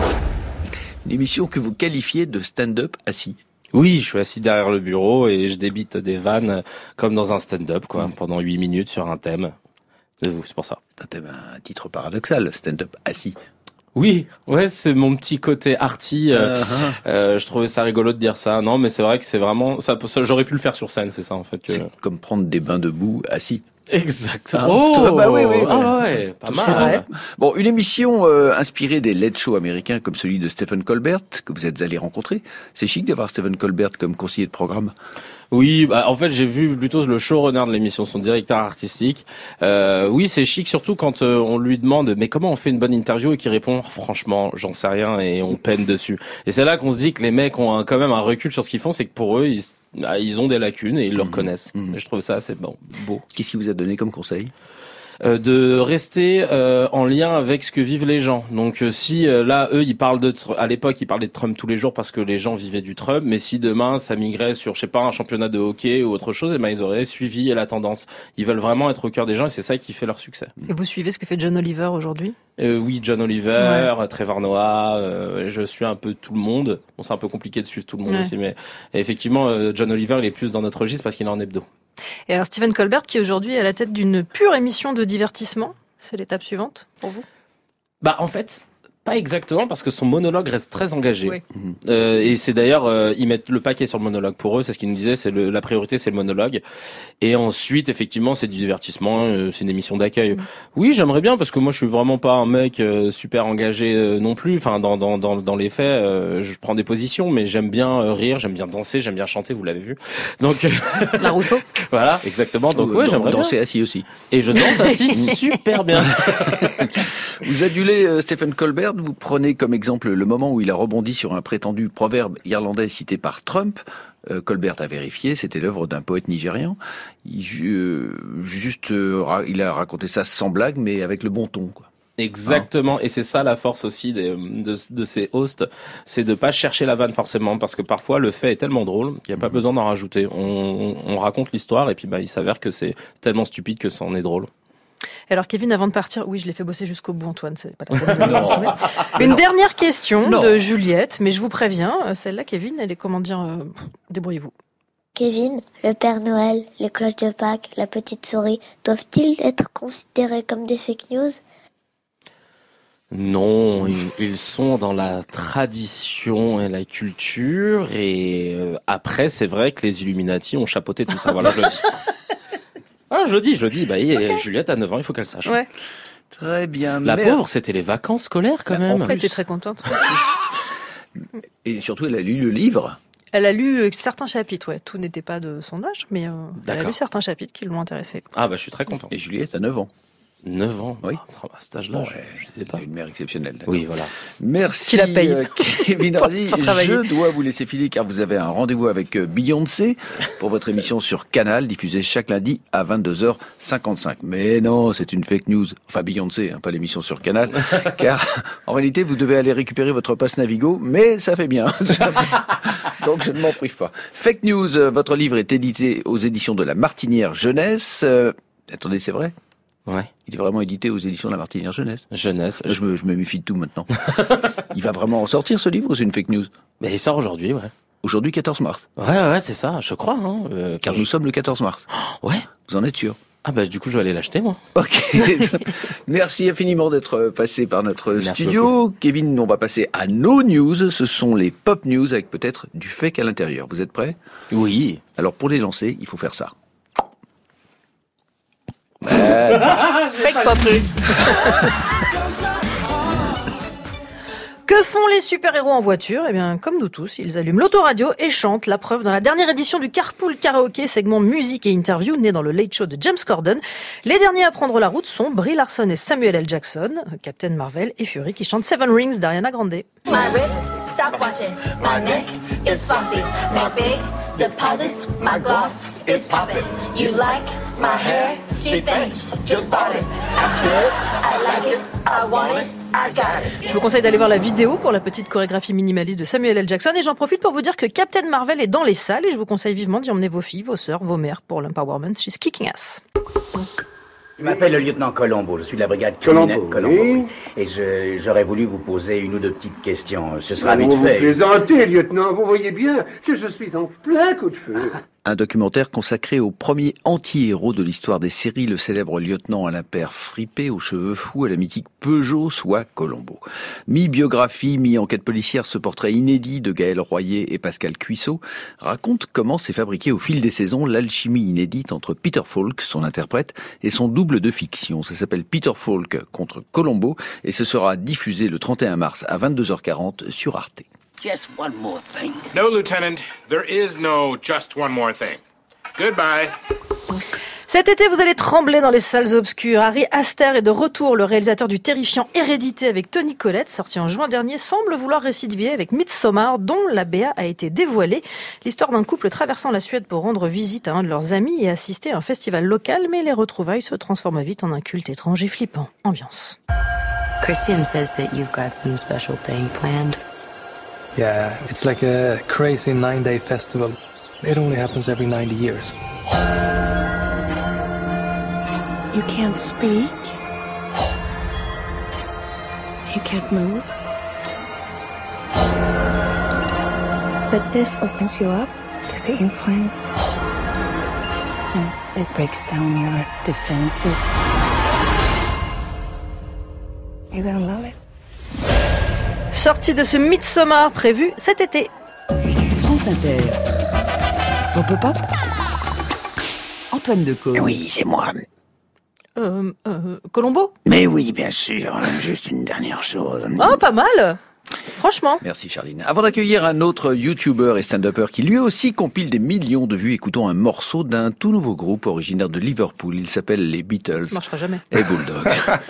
Une émission que vous qualifiez de stand-up assis. Oui, je suis assis derrière le bureau et je débite des vannes comme dans un stand-up, quoi, pendant huit minutes sur un thème. C'est vous, c'est pour ça. C'est un thème, un titre paradoxal, stand-up assis. Oui, ouais, c'est mon petit côté arty. Euh, Uh-huh. euh, je trouvais ça rigolo de dire ça. Non, mais c'est vrai que c'est vraiment ça. ça j'aurais pu le faire sur scène, c'est ça en fait. Que... C'est comme prendre des bains debout assis. Exactement. Ah, Oh, toi, bah oui, oui, oui. Ah ouais, pas Attention. mal. Bon, une émission euh, inspirée des late shows américains comme celui de Stephen Colbert, que vous êtes allé rencontrer. C'est chic d'avoir Stephen Colbert comme conseiller de programme. Oui, bah en fait j'ai vu plutôt le showrunner de l'émission, son directeur artistique. Euh, oui, c'est chic, surtout quand euh, on lui demande mais comment on fait une bonne interview et qu'il répond franchement j'en sais rien et on peine dessus. Et c'est là qu'on se dit que les mecs ont un, quand même un recul sur ce qu'ils font, c'est que pour eux ils, ah, ils ont des lacunes et ils le Mmh. reconnaissent. Mmh. Et je trouve ça assez bon, beau. Qu'est-ce qu'il vous a donné comme conseil? Euh, de rester euh, en lien avec ce que vivent les gens. Donc euh, si euh, là eux ils parlent de Tr- à l'époque ils parlaient de Trump tous les jours parce que les gens vivaient du Trump, mais si demain ça migrait sur je sais pas un championnat de hockey ou autre chose, et ben ils auraient suivi la tendance. Ils veulent vraiment être au cœur des gens et c'est ça qui fait leur succès. Et vous suivez ce que fait John Oliver aujourd'hui? Euh, oui, John Oliver, Trevor Noah, euh, je suis un peu tout le monde. Bon, c'est un peu compliqué de suivre tout le monde Ouais. aussi, mais effectivement euh, John Oliver il est plus dans notre registre parce qu'il est en hebdo. Et alors Stephen Colbert qui est aujourd'hui à la tête d'une pure émission de divertissement, c'est l'étape suivante pour vous? Bah en fait, pas exactement parce que son monologue reste très engagé. Oui. Euh, et c'est d'ailleurs euh, ils mettent le paquet sur le monologue pour eux, c'est ce qu'ils nous disaient, c'est le, la priorité c'est le monologue. Et ensuite effectivement c'est du divertissement, euh, c'est une émission d'accueil. Mmh. Oui, j'aimerais bien parce que moi je suis vraiment pas un mec euh, super engagé euh, non plus. Enfin dans dans dans dans les faits, euh, je prends des positions, mais j'aime bien euh, rire, j'aime bien danser, j'aime bien chanter, vous l'avez vu. Donc La Rousseau. voilà, exactement. Donc Ou, ouais, euh, j'aimerais bien. danser assis aussi. Et je danse assis super bien. Vous adulez euh, Stephen Colbert, vous prenez comme exemple le moment où il a rebondi sur un prétendu proverbe irlandais cité par Trump. Euh, Colbert a vérifié, c'était l'œuvre d'un poète nigérian. Il, euh, juste, euh, ra- il a raconté ça sans blague, mais avec le bon ton, quoi. Exactement, et c'est ça la force aussi des, de, de ces hosts, c'est de pas chercher la vanne forcément, parce que parfois le fait est tellement drôle qu'il n'y a pas besoin d'en rajouter. On, on, on raconte l'histoire et puis bah il s'avère que c'est tellement stupide que ça en est drôle. Et alors Kevin, avant de partir, oui je l'ai fait bosser jusqu'au bout Antoine, c'est pas la peine de Non. Une Non. dernière question Non. de Juliette, mais je vous préviens, euh, celle-là Kevin, elle est comment dire, euh, pff, débrouillez-vous. Kevin, le Père Noël, les cloches de Pâques, la petite souris, doivent-ils être considérés comme des fake news? Non, ils, ils sont dans la tradition et la culture, et euh, après c'est vrai que les Illuminati ont chapeauté tout ça, voilà je le dis. Ah, je le dis, je le dis, bah okay. Juliette a neuf ans, il faut qu'elle sache. Ouais. Très bien. La merde. pauvre, c'était les vacances scolaires quand même. Elle était très contente. Et surtout, elle a lu le livre. Elle a lu euh, certains chapitres, ouais. Tout n'était pas de son âge, mais euh, elle a D'accord. lu certains chapitres qui l'ont intéressée. Ah bah je suis très content. Et Juliette a neuf ans. neuf ans. Oui. Ah, à cet âge-là, Bon, je, ouais, je sais pas. Une mère exceptionnelle. d'accord. Oui, voilà. Merci, Qui la paye. euh, Kevin Razi. Pour travailler. Je dois vous laisser filer car vous avez un rendez-vous avec euh, Beyoncé pour votre émission sur Canal, diffusée chaque lundi à vingt-deux heures cinquante-cinq. Mais non, c'est une fake news. Enfin, Beyoncé, hein, pas l'émission sur Canal. Car, en réalité, vous devez aller récupérer votre passe Navigo, mais ça fait bien. Donc, je ne m'en prive pas. Fake news, euh, votre livre est édité aux éditions de La Martinière Jeunesse. Euh, attendez, c'est vrai? Ouais. Il est vraiment édité aux éditions de La Martinière Jeunesse. Jeunesse. Je me, je me méfie de tout maintenant. Il va vraiment en sortir ce livre ou c'est une fake news? Mais il sort aujourd'hui, ouais. aujourd'hui quatorze mars. Ouais, ouais, c'est ça, je crois. Hein. Euh, Car nous sommes le quatorze mars. Oh, ouais. Vous en êtes sûr? Ah bah du coup, je vais aller l'acheter, moi. Ok. Merci infiniment d'être passé par notre Merci studio. Beaucoup. Kevin, on va passer à nos news. Ce sont les pop news avec peut-être du fake à l'intérieur. Vous êtes prêts? Oui. Alors pour les lancer, il faut faire ça. Euh... Fake pop. Que font les super-héros en voiture? Eh bien, comme nous tous, ils allument l'autoradio et chantent. La preuve dans la dernière édition du Carpool Karaoke, segment musique et interview né dans le Late Show de James Corden. Les derniers à prendre la route sont Brie Larson et Samuel L. Jackson, Captain Marvel et Fury qui chantent Seven Rings d'Ariana Grande. My wrist, stop watching. My neck is flossy. My big deposits, my gloss is popping. You like my hair? She thinks, just bought it. I said, I like it, I want it, I got it. Je vous conseille d'aller voir la vidéo pour la petite chorégraphie minimaliste de Samuel L. Jackson et j'en profite pour vous dire que Captain Marvel est dans les salles et je vous conseille vivement d'y emmener vos filles, vos sœurs, vos mères pour l'empowerment. She's kicking ass. Je m'appelle le lieutenant Colombo, je suis de la brigade criminelle Colombo, oui. Et je, j'aurais voulu vous poser une ou deux petites questions. Ce sera vite vous fait. Vous plaisantez, lieutenant, vous voyez bien que je suis en plein coup de feu. Un documentaire consacré au premier anti-héros de l'histoire des séries, le célèbre lieutenant Alain Père fripé aux cheveux fous à la mythique Peugeot, soit Colombo. Mi-biographie, mi-enquête policière, ce portrait inédit de Gaël Royer et Pascal Cuissot raconte comment s'est fabriqué au fil des saisons l'alchimie inédite entre Peter Falk, son interprète, et son double de fiction. Ça s'appelle Peter Falk contre Colombo et ce sera diffusé le trente et un mars à vingt-deux heures quarante sur Arte. Just one more thing. No, Lieutenant, there is no just one more thing. Goodbye. Cet été, vous allez trembler dans les salles obscures. Ari Aster est de retour. Le réalisateur du terrifiant Hérédité avec Toni Collette, sorti en juin dernier, semble vouloir récidiver avec Midsommar, dont la B A a été dévoilée. L'histoire d'un couple traversant la Suède pour rendre visite à un de leurs amis et assister à un festival local, mais les retrouvailles se transforment vite en un culte étrange et flippant. Ambiance. Christian says that you've got some special thing planned. Yeah, it's like a crazy nine-day festival. It only happens every ninety years. You can't speak. You can't move. But this opens you up to the influence. And it breaks down your defenses. You're gonna love it. Sortie de ce Midsommar prévu cet été. France Inter. On peut pas? Antoine Decaume. Oui, c'est moi. Euh, euh, Colombo? Mais oui, bien sûr. Juste une dernière chose. Oh, pas mal. Franchement. Merci Charline. Avant d'accueillir un autre YouTuber et stand-upper qui lui aussi compile des millions de vues, écoutons un morceau d'un tout nouveau groupe originaire de Liverpool. Il s'appelle les Beatles. Ça marchera jamais. Et Bulldog.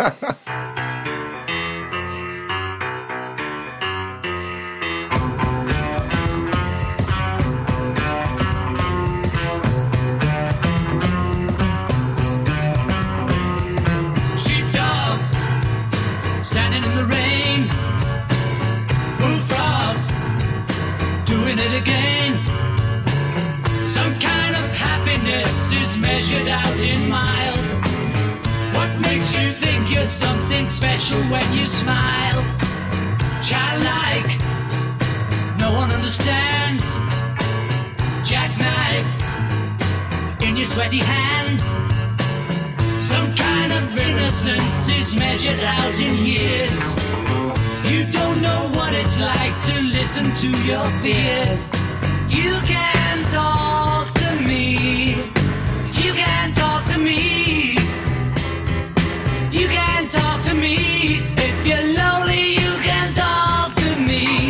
Measured out in miles. What makes you think you're something special when you smile? Childlike, no one understands. Jackknife in your sweaty hands. Some kind of innocence is measured out in years. You don't know what it's like to listen to your fears. You can talk to me. You can talk to me. You can talk to me. If you're lonely, you can talk to me.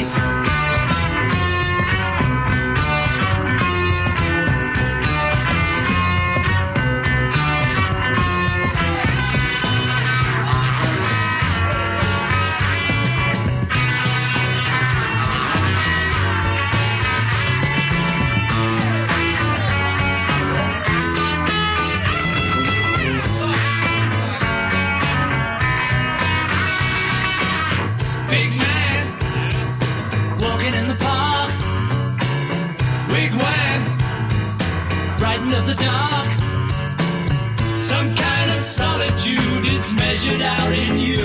Of the dark, some kind of solitude is measured out in you.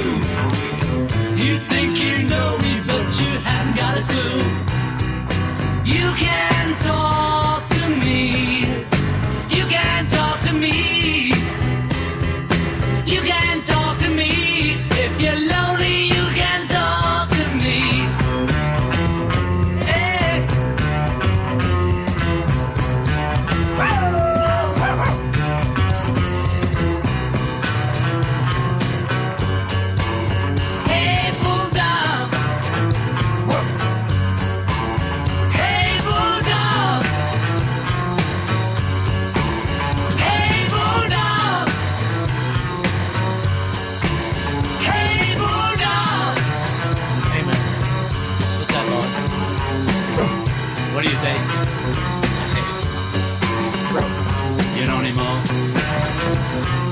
You think you know me, but you haven't got a clue. You can talk to me. You can talk to me. You can talk to me. If you're lonely, you can talk to me. Hey. Hey, bulldog. Hey, bulldog. Hey, bulldog. Hey, bulldog. Hey, man. What's that, Lord? What do you say? I say it. You know anymore?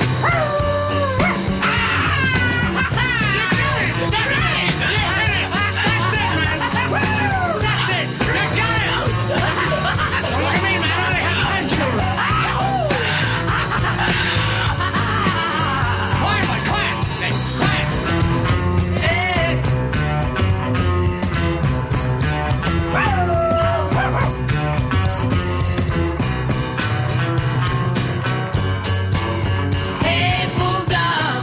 Hey, bulldog.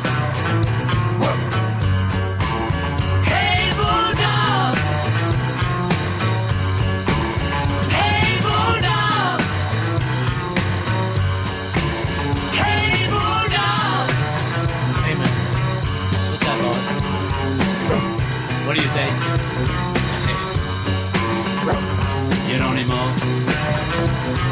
Hey, bulldog. Hey, bulldog. Hey, bulldog. Hey, man. What's that, Lord? What do you say? I say it. You know anymore?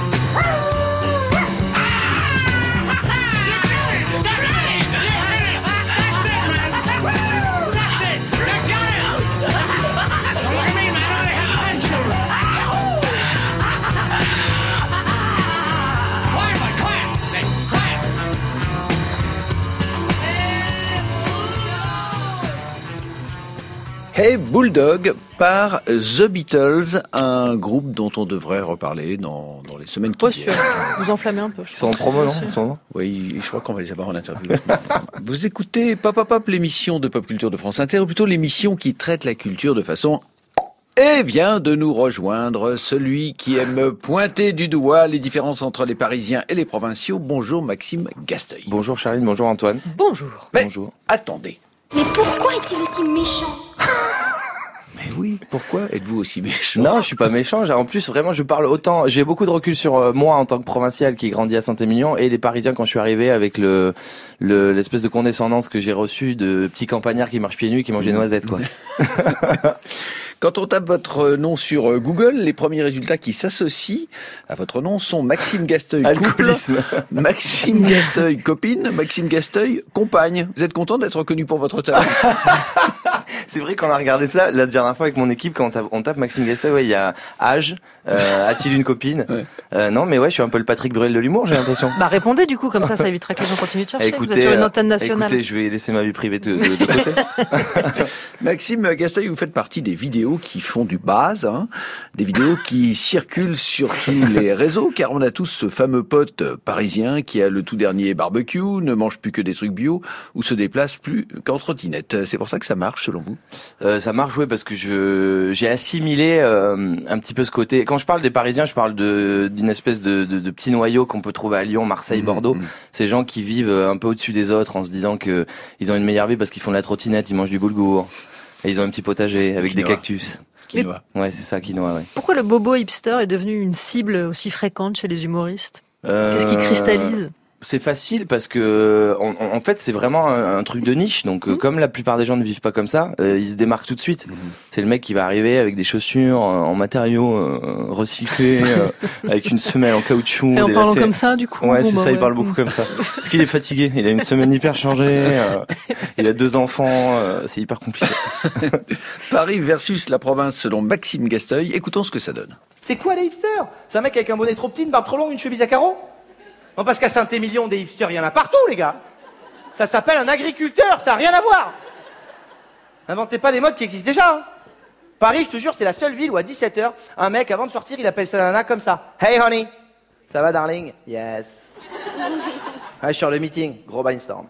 Hey Bulldog par The Beatles, un groupe dont on devrait reparler dans, dans les semaines qui Pas viennent. sûr. Vous enflammez un peu. Ils sont en promo, non, en ce moment? Oui, je crois qu'on va les avoir en interview. Vous écoutez Pop Pop Pop, l'émission de Pop Culture de France Inter, ou plutôt l'émission qui traite la culture de façon... Et vient de nous rejoindre celui qui aime pointer du doigt les différences entre les Parisiens et les provinciaux. Bonjour Maxime Gasteuil. Bonjour Charline, bonjour Antoine. Bonjour. Mais Bonjour. attendez. Mais pourquoi est-il aussi méchant? Mais oui, pourquoi êtes-vous aussi méchant? Non, je suis pas méchant. En plus, vraiment, je parle autant. J'ai beaucoup de recul sur euh, moi en tant que provincial qui grandit à Saint-Émilion et les Parisiens quand je suis arrivé avec le le- l'espèce de condescendance que j'ai reçue de petits campagnards qui marchent pieds nus, qui mangent des noisettes, quoi. Quand on tape votre nom sur euh, Google, les premiers résultats qui s'associent à votre nom sont Maxime Gasteuil couple, Alcoolisme. Maxime Gasteuil copine, Maxime Gasteuil compagne. Vous êtes content d'être reconnu pour votre talent? C'est vrai qu'on a regardé ça la dernière fois avec mon équipe quand on tape, on tape Maxime Gasteuil. Ouais, il y a âge, euh, a-t-il une copine? Ouais. Euh, non, mais ouais, je suis un peu le Patrick Bruel de l'humour, j'ai l'impression. Bah répondez du coup, comme ça, ça évitera que les gens continuent de chercher. Écoutez, Vous êtes sur une euh, antenne nationale. écoutez, je vais laisser ma vie privée de, de, de côté. Maxime Gasteuil, vous faites partie des vidéos qui font du buzz, hein, des vidéos qui circulent sur tous les réseaux, car on a tous ce fameux pote parisien qui a le tout dernier barbecue, ne mange plus que des trucs bio, ou se déplace plus qu'en trottinette. C'est pour ça que ça marche, selon vous? Euh, ça marche, oui, parce que je j'ai assimilé euh, un petit peu ce côté. Quand je parle des Parisiens, je parle de d'une espèce de, de, de petit noyau qu'on peut trouver à Lyon, Marseille, Mmh, Bordeaux. mmh. Ces gens qui vivent un peu au-dessus des autres en se disant que ils ont une meilleure vie parce qu'ils font de la trottinette, ils mangent du boulgour et ils ont un petit potager avec Quinoa. des cactus. Quinoa. Ouais, c'est ça, quinoa, ouais. Pourquoi le bobo hipster est devenu une cible aussi fréquente chez les humoristes? Qu'est-ce qui Euh, cristallise? C'est facile parce que en, en fait c'est vraiment un, un truc de niche. Donc euh, comme la plupart des gens ne vivent pas comme ça, euh, ils se démarquent tout de suite. C'est le mec qui va arriver avec des chaussures euh, en matériaux euh, recyclés, euh, avec une semelle en caoutchouc. Et en des parlant lacets. comme ça, du coup. Ouais, bon, c'est bah, ça. Il ouais. parle beaucoup comme ça. Parce qu'il est fatigué. Il a une semaine hyper chargée. euh, il a deux enfants. euh, c'est hyper compliqué. Paris versus la province selon Maxime Gasteuil. Écoutons ce que ça donne. C'est quoi les hipsters? C'est un mec avec un bonnet trop petit, une barbe trop longue, une chemise à carreaux? Non, parce qu'à Saint-Émilion, des hipsters, il y en a partout, les gars. Ça s'appelle un agriculteur, ça n'a rien à voir. N'inventez pas des modes qui existent déjà. hein. Paris, je te jure, c'est la seule ville où à dix-sept heures, un mec, avant de sortir, il appelle sa nana comme ça. Hey honey, ça va darling? Yes. Ah, je suis sur le meeting, gros brainstorm.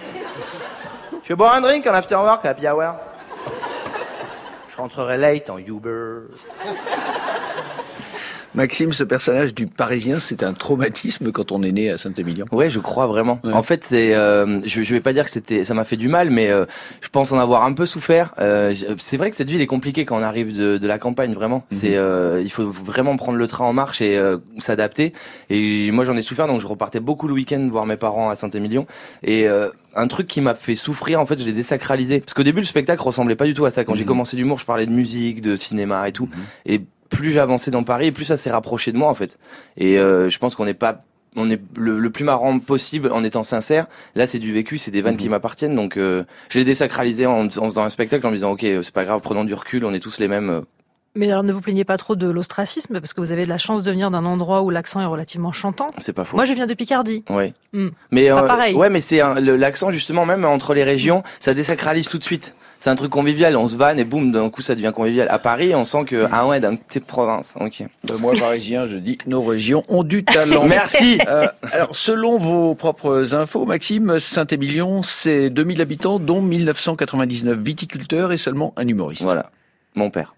Je vais boire un drink en after work à happy hour. Je rentrerai late en Uber. Maxime, ce personnage du Parisien, c'est un traumatisme quand on est né à Saint-Émilion. Ouais, je crois vraiment. Ouais. En fait, c'est, euh, je, je vais pas dire que c'était, ça m'a fait du mal, mais euh, je pense en avoir un peu souffert. Euh, c'est vrai que cette ville est compliquée quand on arrive de, de la campagne, vraiment. Mm-hmm. C'est, euh, il faut vraiment prendre le train en marche et euh, s'adapter. Et moi, j'en ai souffert, donc je repartais beaucoup le week-end voir mes parents à Saint-Émilion. Et euh, un truc qui m'a fait souffrir, en fait, je l'ai désacralisé. Parce qu'au début, le spectacle ressemblait pas du tout à ça. Quand mm-hmm. j'ai commencé l'humour, je parlais de musique, de cinéma et tout. Mm-hmm. Et plus j'avançais dans Paris, plus ça s'est rapproché de moi en fait. Et euh, je pense qu'on n'est pas, on est le, le plus marrant possible en étant sincère. Là, c'est du vécu, c'est des vannes mmh. qui m'appartiennent, donc euh, je l'ai désacralisé en, en faisant un spectacle en me disant ok, c'est pas grave, prenons du recul, on est tous les mêmes. Mais alors ne vous plaignez pas trop de l'ostracisme parce que vous avez de la chance de venir d'un endroit où l'accent est relativement chantant. C'est pas faux. Moi, je viens de Picardie. Oui. Mmh. Mais pas euh, pareil. Ouais, mais c'est un, le, l'accent justement même entre les régions, ça désacralise tout de suite. C'est un truc convivial, on se vanne et boum, d'un coup ça devient convivial. À Paris, on sent que ah ouais, d'un petite province. Ok. Euh, moi, parisien, je dis nos régions ont du talent. Merci. Euh, alors, selon vos propres infos, Maxime, Saint-Émilion, c'est deux mille habitants, dont mille neuf cent quatre-vingt-dix-neuf viticulteurs et seulement un humoriste. Voilà, mon père.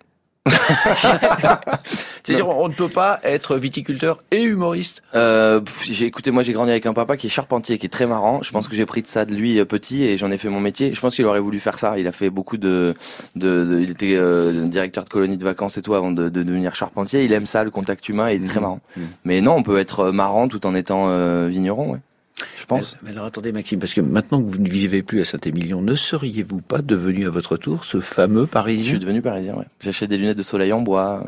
C'est-à-dire, on ne peut pas être viticulteur et humoriste. Euh, pff, j'ai écouté, moi j'ai grandi avec un papa qui est charpentier, qui est très marrant. Je pense que j'ai pris de ça de lui petit et j'en ai fait mon métier. Je pense qu'il aurait voulu faire ça. Il a fait beaucoup de, de, de il était euh, directeur de colonie de vacances et tout avant de, de devenir charpentier. Il aime ça, le contact humain, et il est très marrant. Mmh. Mais non, on peut être marrant tout en étant euh, vigneron, ouais. Je pense. Mais alors attendez Maxime, parce que maintenant que vous ne vivez plus à Saint-Émilion, ne seriez-vous pas devenu à votre tour ce fameux Parisien ? Je suis devenu Parisien, ouais. J'achète des lunettes de soleil en bois.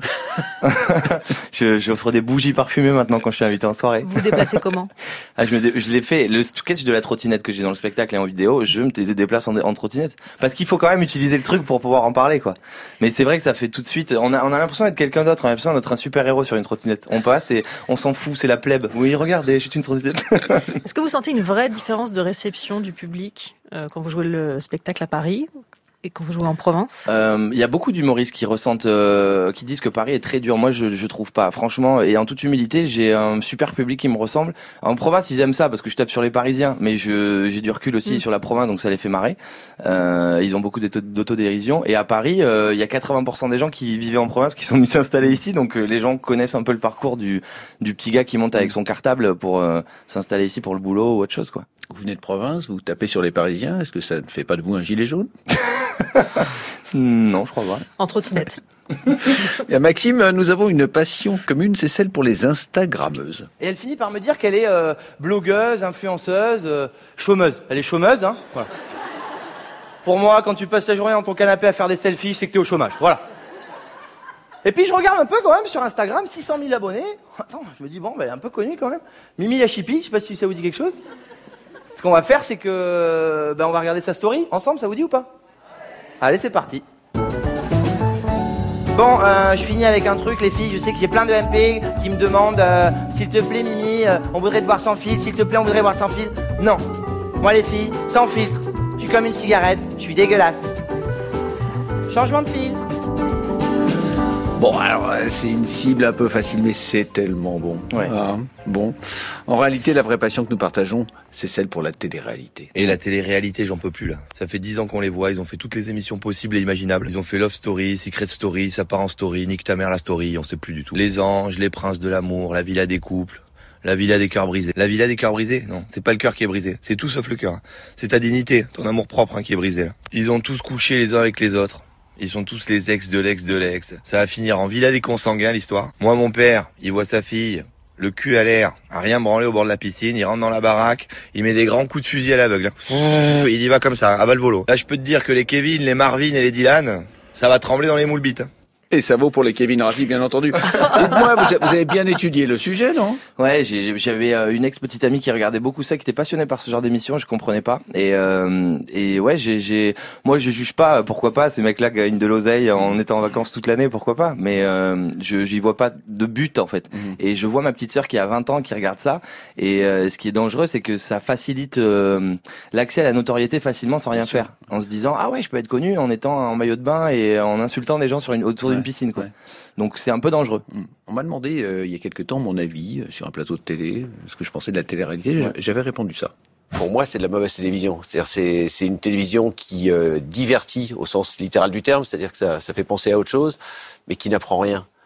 je, j'offre des bougies parfumées maintenant quand je suis invité en soirée. Vous vous déplacez comment ? Ah, je me dé... je l'ai fait. Le sketch de la trottinette que j'ai dans le spectacle et en vidéo, je me déplace en, en trottinette. Parce qu'il faut quand même utiliser le truc pour pouvoir en parler, quoi. Mais c'est vrai que ça fait tout de suite, on a, on a l'impression d'être quelqu'un d'autre, on a l'impression d'être un super héros sur une trottinette. On passe et on s'en fout, c'est la plèbe. Oui, regardez, je suis une trottinette. Est-ce que vous sentez une vraie différence de réception du public euh, quand vous jouez le spectacle à Paris et quand vous jouez en province ? Il euh, y a beaucoup d'humoristes qui ressentent, euh, qui disent que Paris est très dur. Moi, je, je trouve pas. Franchement, et en toute humilité, j'ai un super public qui me ressemble. En province, ils aiment ça parce que je tape sur les Parisiens, mais je, j'ai du recul aussi mmh. sur la province, donc ça les fait marrer. Euh, ils ont beaucoup d'autodérision. Et à Paris, il euh, y a quatre-vingts pour cent des gens qui vivaient en province qui sont venus s'installer ici, donc euh, les gens connaissent un peu le parcours du, du petit gars qui monte avec son cartable pour euh, s'installer ici pour le boulot ou autre chose, quoi. Vous venez de province, vous tapez sur les Parisiens. Est-ce que ça ne fait pas de vous un gilet jaune ? Non, je crois pas. En trottinette. Bien, Maxime, nous avons une passion commune, c'est celle pour les Instagrammeuses. Et elle finit par me dire qu'elle est euh, blogueuse, influenceuse, euh, chômeuse. Elle est chômeuse, hein. Voilà. Pour moi, quand tu passes la journée dans ton canapé à faire des selfies, c'est que t'es au chômage. Voilà. Et puis je regarde un peu quand même sur Instagram, six cent mille abonnés. Attends, je me dis, bon, ben, elle est un peu connue quand même. Mimi la Chippie, je sais pas si ça vous dit quelque chose. Ce qu'on va faire, c'est que ben, on va regarder sa story ensemble, ça vous dit ou pas ? Allez, c'est parti. Bon, euh, je finis avec un truc, les filles. Je sais que j'ai plein de M P qui me demandent euh, s'il te plaît, Mimi, euh, on voudrait te voir sans fil. S'il te plaît, on voudrait voir sans fil. Non. Moi, les filles, sans filtre. Je suis comme une cigarette. Je suis dégueulasse. Changement de filtre. Bon, alors, c'est une cible un peu facile, mais c'est tellement bon. Ouais. Ah, bon. En réalité, la vraie passion que nous partageons, c'est celle pour la télé-réalité. Et la télé-réalité, j'en peux plus, là. Ça fait dix ans qu'on les voit, ils ont fait toutes les émissions possibles et imaginables. Ils ont fait Love Story, Secret Story, Sa part en Story, Nique ta mère la Story, on sait plus du tout. Les anges, les princes de l'amour, la villa des couples, la villa des cœurs brisés. La villa des cœurs brisés? Non, c'est pas le cœur qui est brisé, c'est tout sauf le cœur. C'est ta dignité, ton amour propre hein, qui est brisé, là. Ils ont tous couché les uns avec les autres. Ils sont tous les ex de l'ex de l'ex. Ça va finir en villa des consanguins, l'histoire. Moi, mon père, il voit sa fille, le cul à l'air, à rien branler au bord de la piscine, il rentre dans la baraque, il met des grands coups de fusil à l'aveugle. Il y va comme ça, à Valvolo. Là, je peux te dire que les Kevin, les Marvin et les Dylan, ça va trembler dans les moules bites. Et ça vaut pour les Kevin Rafi, bien entendu. Dites-moi, vous, vous avez bien étudié le sujet, non? Ouais, j'ai, j'avais une ex-petite amie qui regardait beaucoup ça, qui était passionnée par ce genre d'émission, je comprenais pas. Et, euh, et ouais, j'ai, j'ai, moi je juge pas, pourquoi pas, ces mecs-là gagnent de l'oseille en étant en vacances toute l'année, pourquoi pas. Mais euh, je j'y vois pas de but en fait. Mmh. Et je vois ma petite sœur qui a vingt ans qui regarde ça. Et euh, ce qui est dangereux, c'est que ça facilite euh, l'accès à la notoriété facilement sans rien bien faire. Sûr. En se disant, ah ouais, je peux être connu en étant en maillot de bain et en insultant des gens sur une, autour ouais. d'une piscine, quoi. Ouais. Donc c'est un peu dangereux. On m'a demandé euh, il y a quelque temps mon avis euh, sur un plateau de télé, ce que je pensais de la télé-réalité. Ouais. J'avais répondu ça. Pour moi, c'est de la mauvaise télévision. C'est-à-dire, c'est, c'est une télévision qui euh, divertit au sens littéral du terme, c'est-à-dire que ça, ça fait penser à autre chose, mais qui n'apprend rien.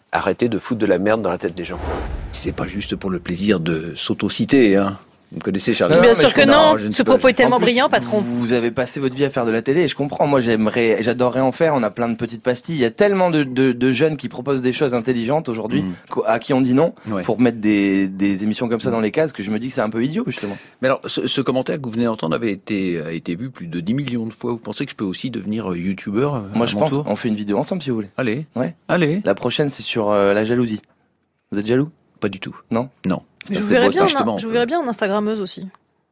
arrêter de foutre de la merde dans la tête des gens. C'est pas juste pour le plaisir de s'autociter, hein. Vous me connaissez, Charles? Bien sûr que non, non ce propos est tellement En plus, brillant, patron. Vous avez passé votre vie à faire de la télé et je comprends. Moi, j'aimerais, j'adorerais en faire. On a plein de petites pastilles. Il y a tellement de, de, de jeunes qui proposent des choses intelligentes aujourd'hui, mmh. à qui on dit non, ouais. pour mettre des, des émissions comme ça dans les cases, que je me dis que c'est un peu idiot, justement. Mais alors, ce, ce commentaire que vous venez d'entendre avait été, a été vu plus de dix millions de fois. Vous pensez que je peux aussi devenir youtubeur? Moi, je pense. Tour on fait une vidéo ensemble, si vous voulez. Allez. Ouais. Allez. La prochaine, c'est sur euh, la jalousie. Vous êtes jaloux? Pas du tout. Non? Non. Je vous verrais bien, en, je vous verrais bien en Instagrammeuse aussi.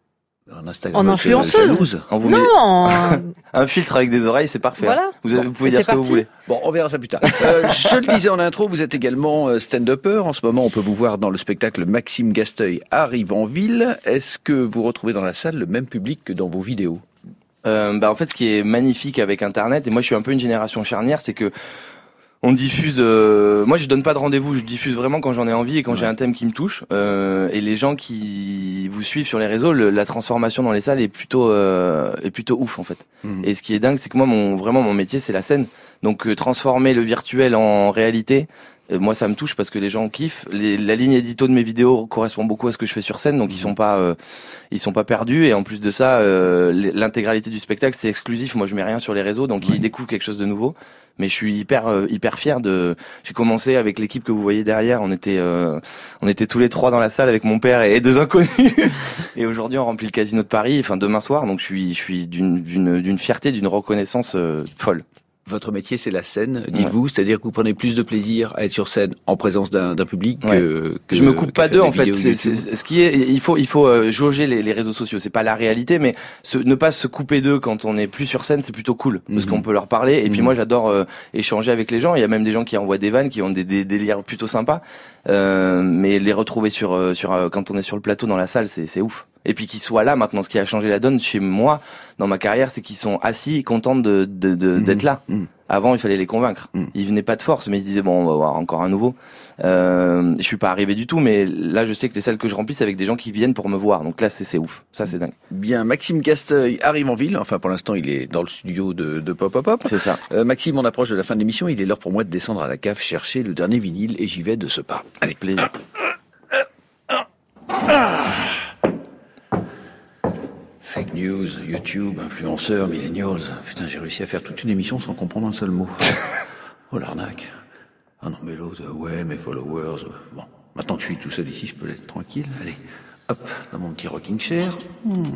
En Instagram, en influenceuse. On vous non. met un filtre avec des oreilles, c'est parfait. Voilà. Vous, avez, vous pouvez dire ce parti. que vous voulez. Bon, on verra ça plus tard. Euh, je le disais en intro, vous êtes également stand-upper. En ce moment, on peut vous voir dans le spectacle Maxime Gasteuil arrive en ville. Est-ce que vous retrouvez dans la salle le même public que dans vos vidéos? euh, bah, En fait, ce qui est magnifique avec Internet, et moi je suis un peu une génération charnière, c'est que on diffuse. Euh, moi, je donne pas de rendez-vous. Je diffuse vraiment quand j'en ai envie et quand ouais. j'ai un thème qui me touche. Euh, et les gens qui vous suivent sur les réseaux, le, la transformation dans les salles est plutôt euh, est plutôt ouf en fait. Mmh. Et ce qui est dingue, c'est que moi, mon vraiment mon métier, c'est la scène. Donc euh, transformer le virtuel en réalité. Euh, moi, ça me touche parce que les gens kiffent. Les, la ligne édito de mes vidéos correspond beaucoup à ce que je fais sur scène, donc ils sont pas, euh, ils sont pas perdus. Et en plus de ça, euh, l'intégralité du spectacle, c'est exclusif. Moi, je mets rien sur les réseaux, donc ouais. ils découvrent quelque chose de nouveau. Mais je suis hyper, euh, hyper fier de. J'ai commencé avec l'équipe que vous voyez derrière. On était, euh, on était tous les trois dans la salle avec mon père et deux inconnus. Et aujourd'hui, on remplit le Casino de Paris. Enfin, demain soir. Donc, je suis, je suis d'une, d'une, d'une fierté, d'une reconnaissance euh, folle. Votre métier, c'est la scène, dites-vous, ouais. c'est-à-dire que vous prenez plus de plaisir à être sur scène en présence d'un, d'un public ouais. que, que je me coupe pas d'eux en fait. C'est, c'est, c'est, ce qui est, il faut, il faut euh, jauger les, les réseaux sociaux. C'est pas la réalité, mais se, ne pas se couper d'eux quand on est plus sur scène, c'est plutôt cool parce mm-hmm. qu'on peut leur parler. Et mm-hmm. puis moi, j'adore euh, échanger avec les gens. Il y a même des gens qui envoient des vannes, qui ont des, des, des délires plutôt sympas. Euh, mais les retrouver sur, euh, sur, euh, quand on est sur le plateau dans la salle, c'est, c'est ouf. Et puis qu'ils soient là maintenant, ce qui a changé la donne chez moi dans ma carrière, c'est qu'ils sont assis et contents de, de, de, mmh. d'être là. Mmh. Avant, il fallait les convaincre. Mmh. Ils venaient pas de force, mais ils se disaient bon, on va voir encore un nouveau. Euh, je suis pas arrivé du tout, mais là, je sais que les salles que je remplis, c'est avec des gens qui viennent pour me voir. Donc là, c'est, c'est ouf. Ça, c'est dingue. Bien, Maxime Gasteuil arrive en ville. Enfin, pour l'instant, il est dans le studio de, de Pop Pop Pop. C'est ça. Euh, Maxime, on approche de la fin de l'émission. Il est l'heure pour moi de descendre à la cave chercher le dernier vinyle et j'y vais de ce pas. Avec plaisir. Fake news, YouTube, influenceurs, millennials. Putain, j'ai réussi à faire toute une émission sans comprendre un seul mot. Oh l'arnaque. Ah non, mais l'autre, ouais, mes followers. Bon, maintenant que je suis tout seul ici, je peux être tranquille. Allez, hop, dans mon petit rocking chair. Hmm.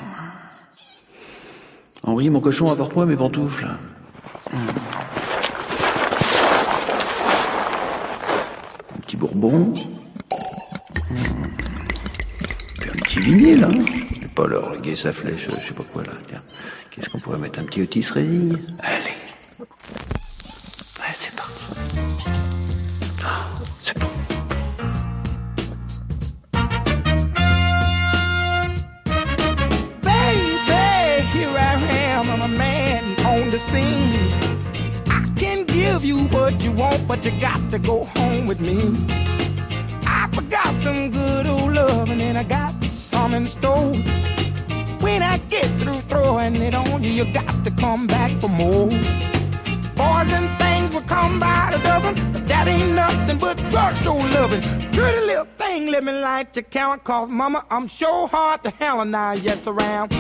Henri, mon cochon, apporte-moi mes pantoufles. Hmm. Un petit bourbon. Hmm. Puis un petit vinyle, hein. Pas leur reguer sa flèche, je sais pas quoi là. Tiens. Qu'est-ce qu'on pourrait mettre? Un petit Otis Redding? Allez. Ouais, c'est parti. Ah, c'est bon. Baby, here I am, I'm a man on the scene. I can give you what you want, but you got to go home with me. I forgot some good old love, and then I got some in store. When I get through throwing it on you, you got to come back for more. Boys and things will come by the dozen, but that ain't nothing but drugstore loving. Pretty little thing, let me light your count, cause mama, I'm sure hard to handle now, yes around.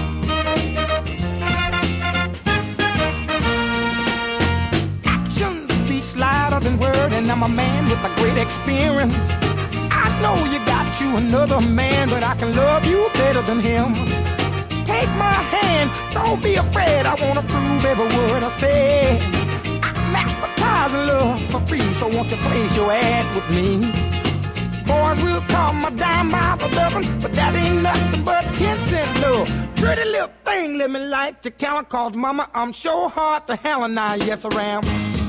Action speaks louder than word, and I'm a man with a great experience. I know you got you another man, but I can love you better than him. Take my hand, don't be afraid, I wanna prove every word I say. I'm advertising love for free, so won't you place your ad with me? Boys will call my dime by the dozen, but that ain't nothing but ten cent love. Pretty little thing, let me light your count, cause mama, I'm sure hard to handle now, yes around.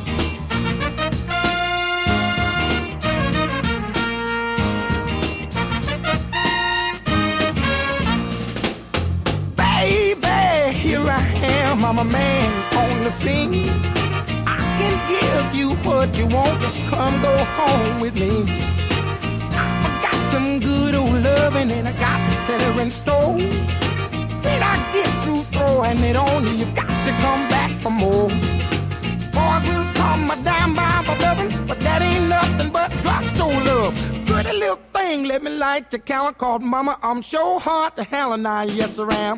Baby, here I am, I'm a man on the scene. I can give you what you want, just come go home with me. I got some good old loving and I got better in store. When I get through throwing it on you, you got to come back for more. Boys will call my dime by the loving, but that ain't nothing thing, let me light your candle, called mama, I'm so hard to hell and I, yes I am.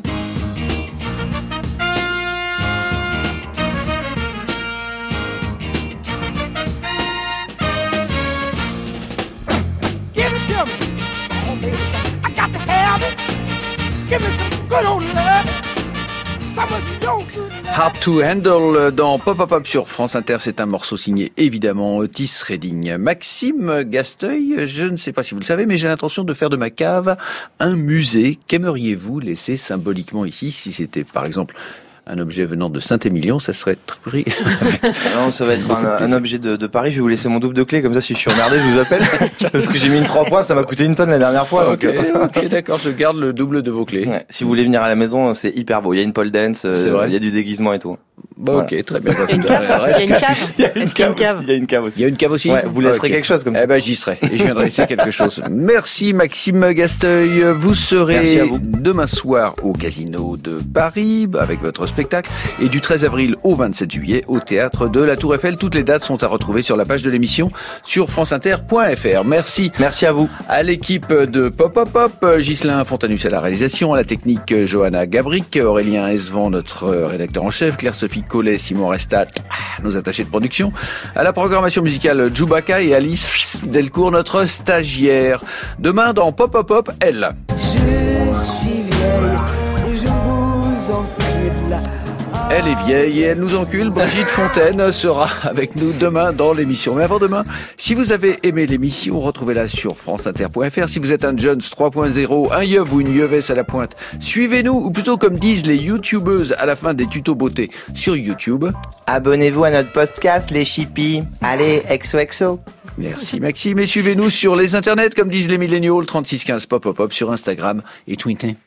Give it to me. Oh, baby, I got to have it. Give me some good old love. Some of your good love. Hard to Handle dans Pop Pop Pop sur France Inter, c'est un morceau signé évidemment Otis Redding. Maxime Gasteuil, je ne sais pas si vous le savez, mais j'ai l'intention de faire de ma cave un musée. Qu'aimeriez-vous laisser symboliquement ici, si c'était par exemple un objet venant de Saint-Émilion, ça serait très... Non, ça va être un, un objet de, de Paris. Je vais vous laisser mon double de clé, comme ça si je suis emmerdé, je vous appelle. Parce que j'ai mis une trois points, ça m'a coûté une tonne la dernière fois. Ok, donc, euh... ok, d'accord, je garde le double de vos clés. Ouais, si vous voulez venir à la maison, c'est hyper beau. Il y a une pole dance, euh, il y a du déguisement et tout. Bon, voilà. Ok, très bien. Il y a une cave. Il y a une cave. Il y a une cave. Il y a une cave aussi. Il y a une cave aussi. Ouais, vous laisserez okay. quelque chose comme ça. Eh ben, j'y serai. Et je viendrai laisser quelque chose. Merci Maxime Gasteuil. Vous serez vous. demain soir au Casino de Paris avec votre spectacle et du treize avril au vingt-sept juillet au théâtre de la Tour Eiffel. Toutes les dates sont à retrouver sur la page de l'émission sur franceinter point f r. Merci. Merci à vous. À l'équipe de Pop Pop Pop, Ghislain Fontanus à la réalisation, à la technique Johanna Gabric, Aurélien Esvan, notre rédacteur en chef, Claire-Sophie Collet, Simon Restat, nos attachés de production, à la programmation musicale Djoubaka et Alice Delcourt, notre stagiaire. Demain dans Pop Pop Pop, elle. Je suis vieille et je vous encule. Elle est vieille et elle nous encule. Brigitte Fontaine sera avec nous demain dans l'émission. Mais avant demain, si vous avez aimé l'émission, retrouvez-la sur franceinter point f r. Si vous êtes un Jones trois point zéro, un yeuve ou une yeuvesse à la pointe, suivez-nous, ou plutôt comme disent les youtubeuses à la fin des tutos beauté sur YouTube. Abonnez-vous à notre podcast, les chippies. Allez, exo exo. Merci Maxime. Et suivez-nous sur les internets, comme disent les milléniaux, le trente-six quinze Pop Pop Pop sur Instagram et Twitter.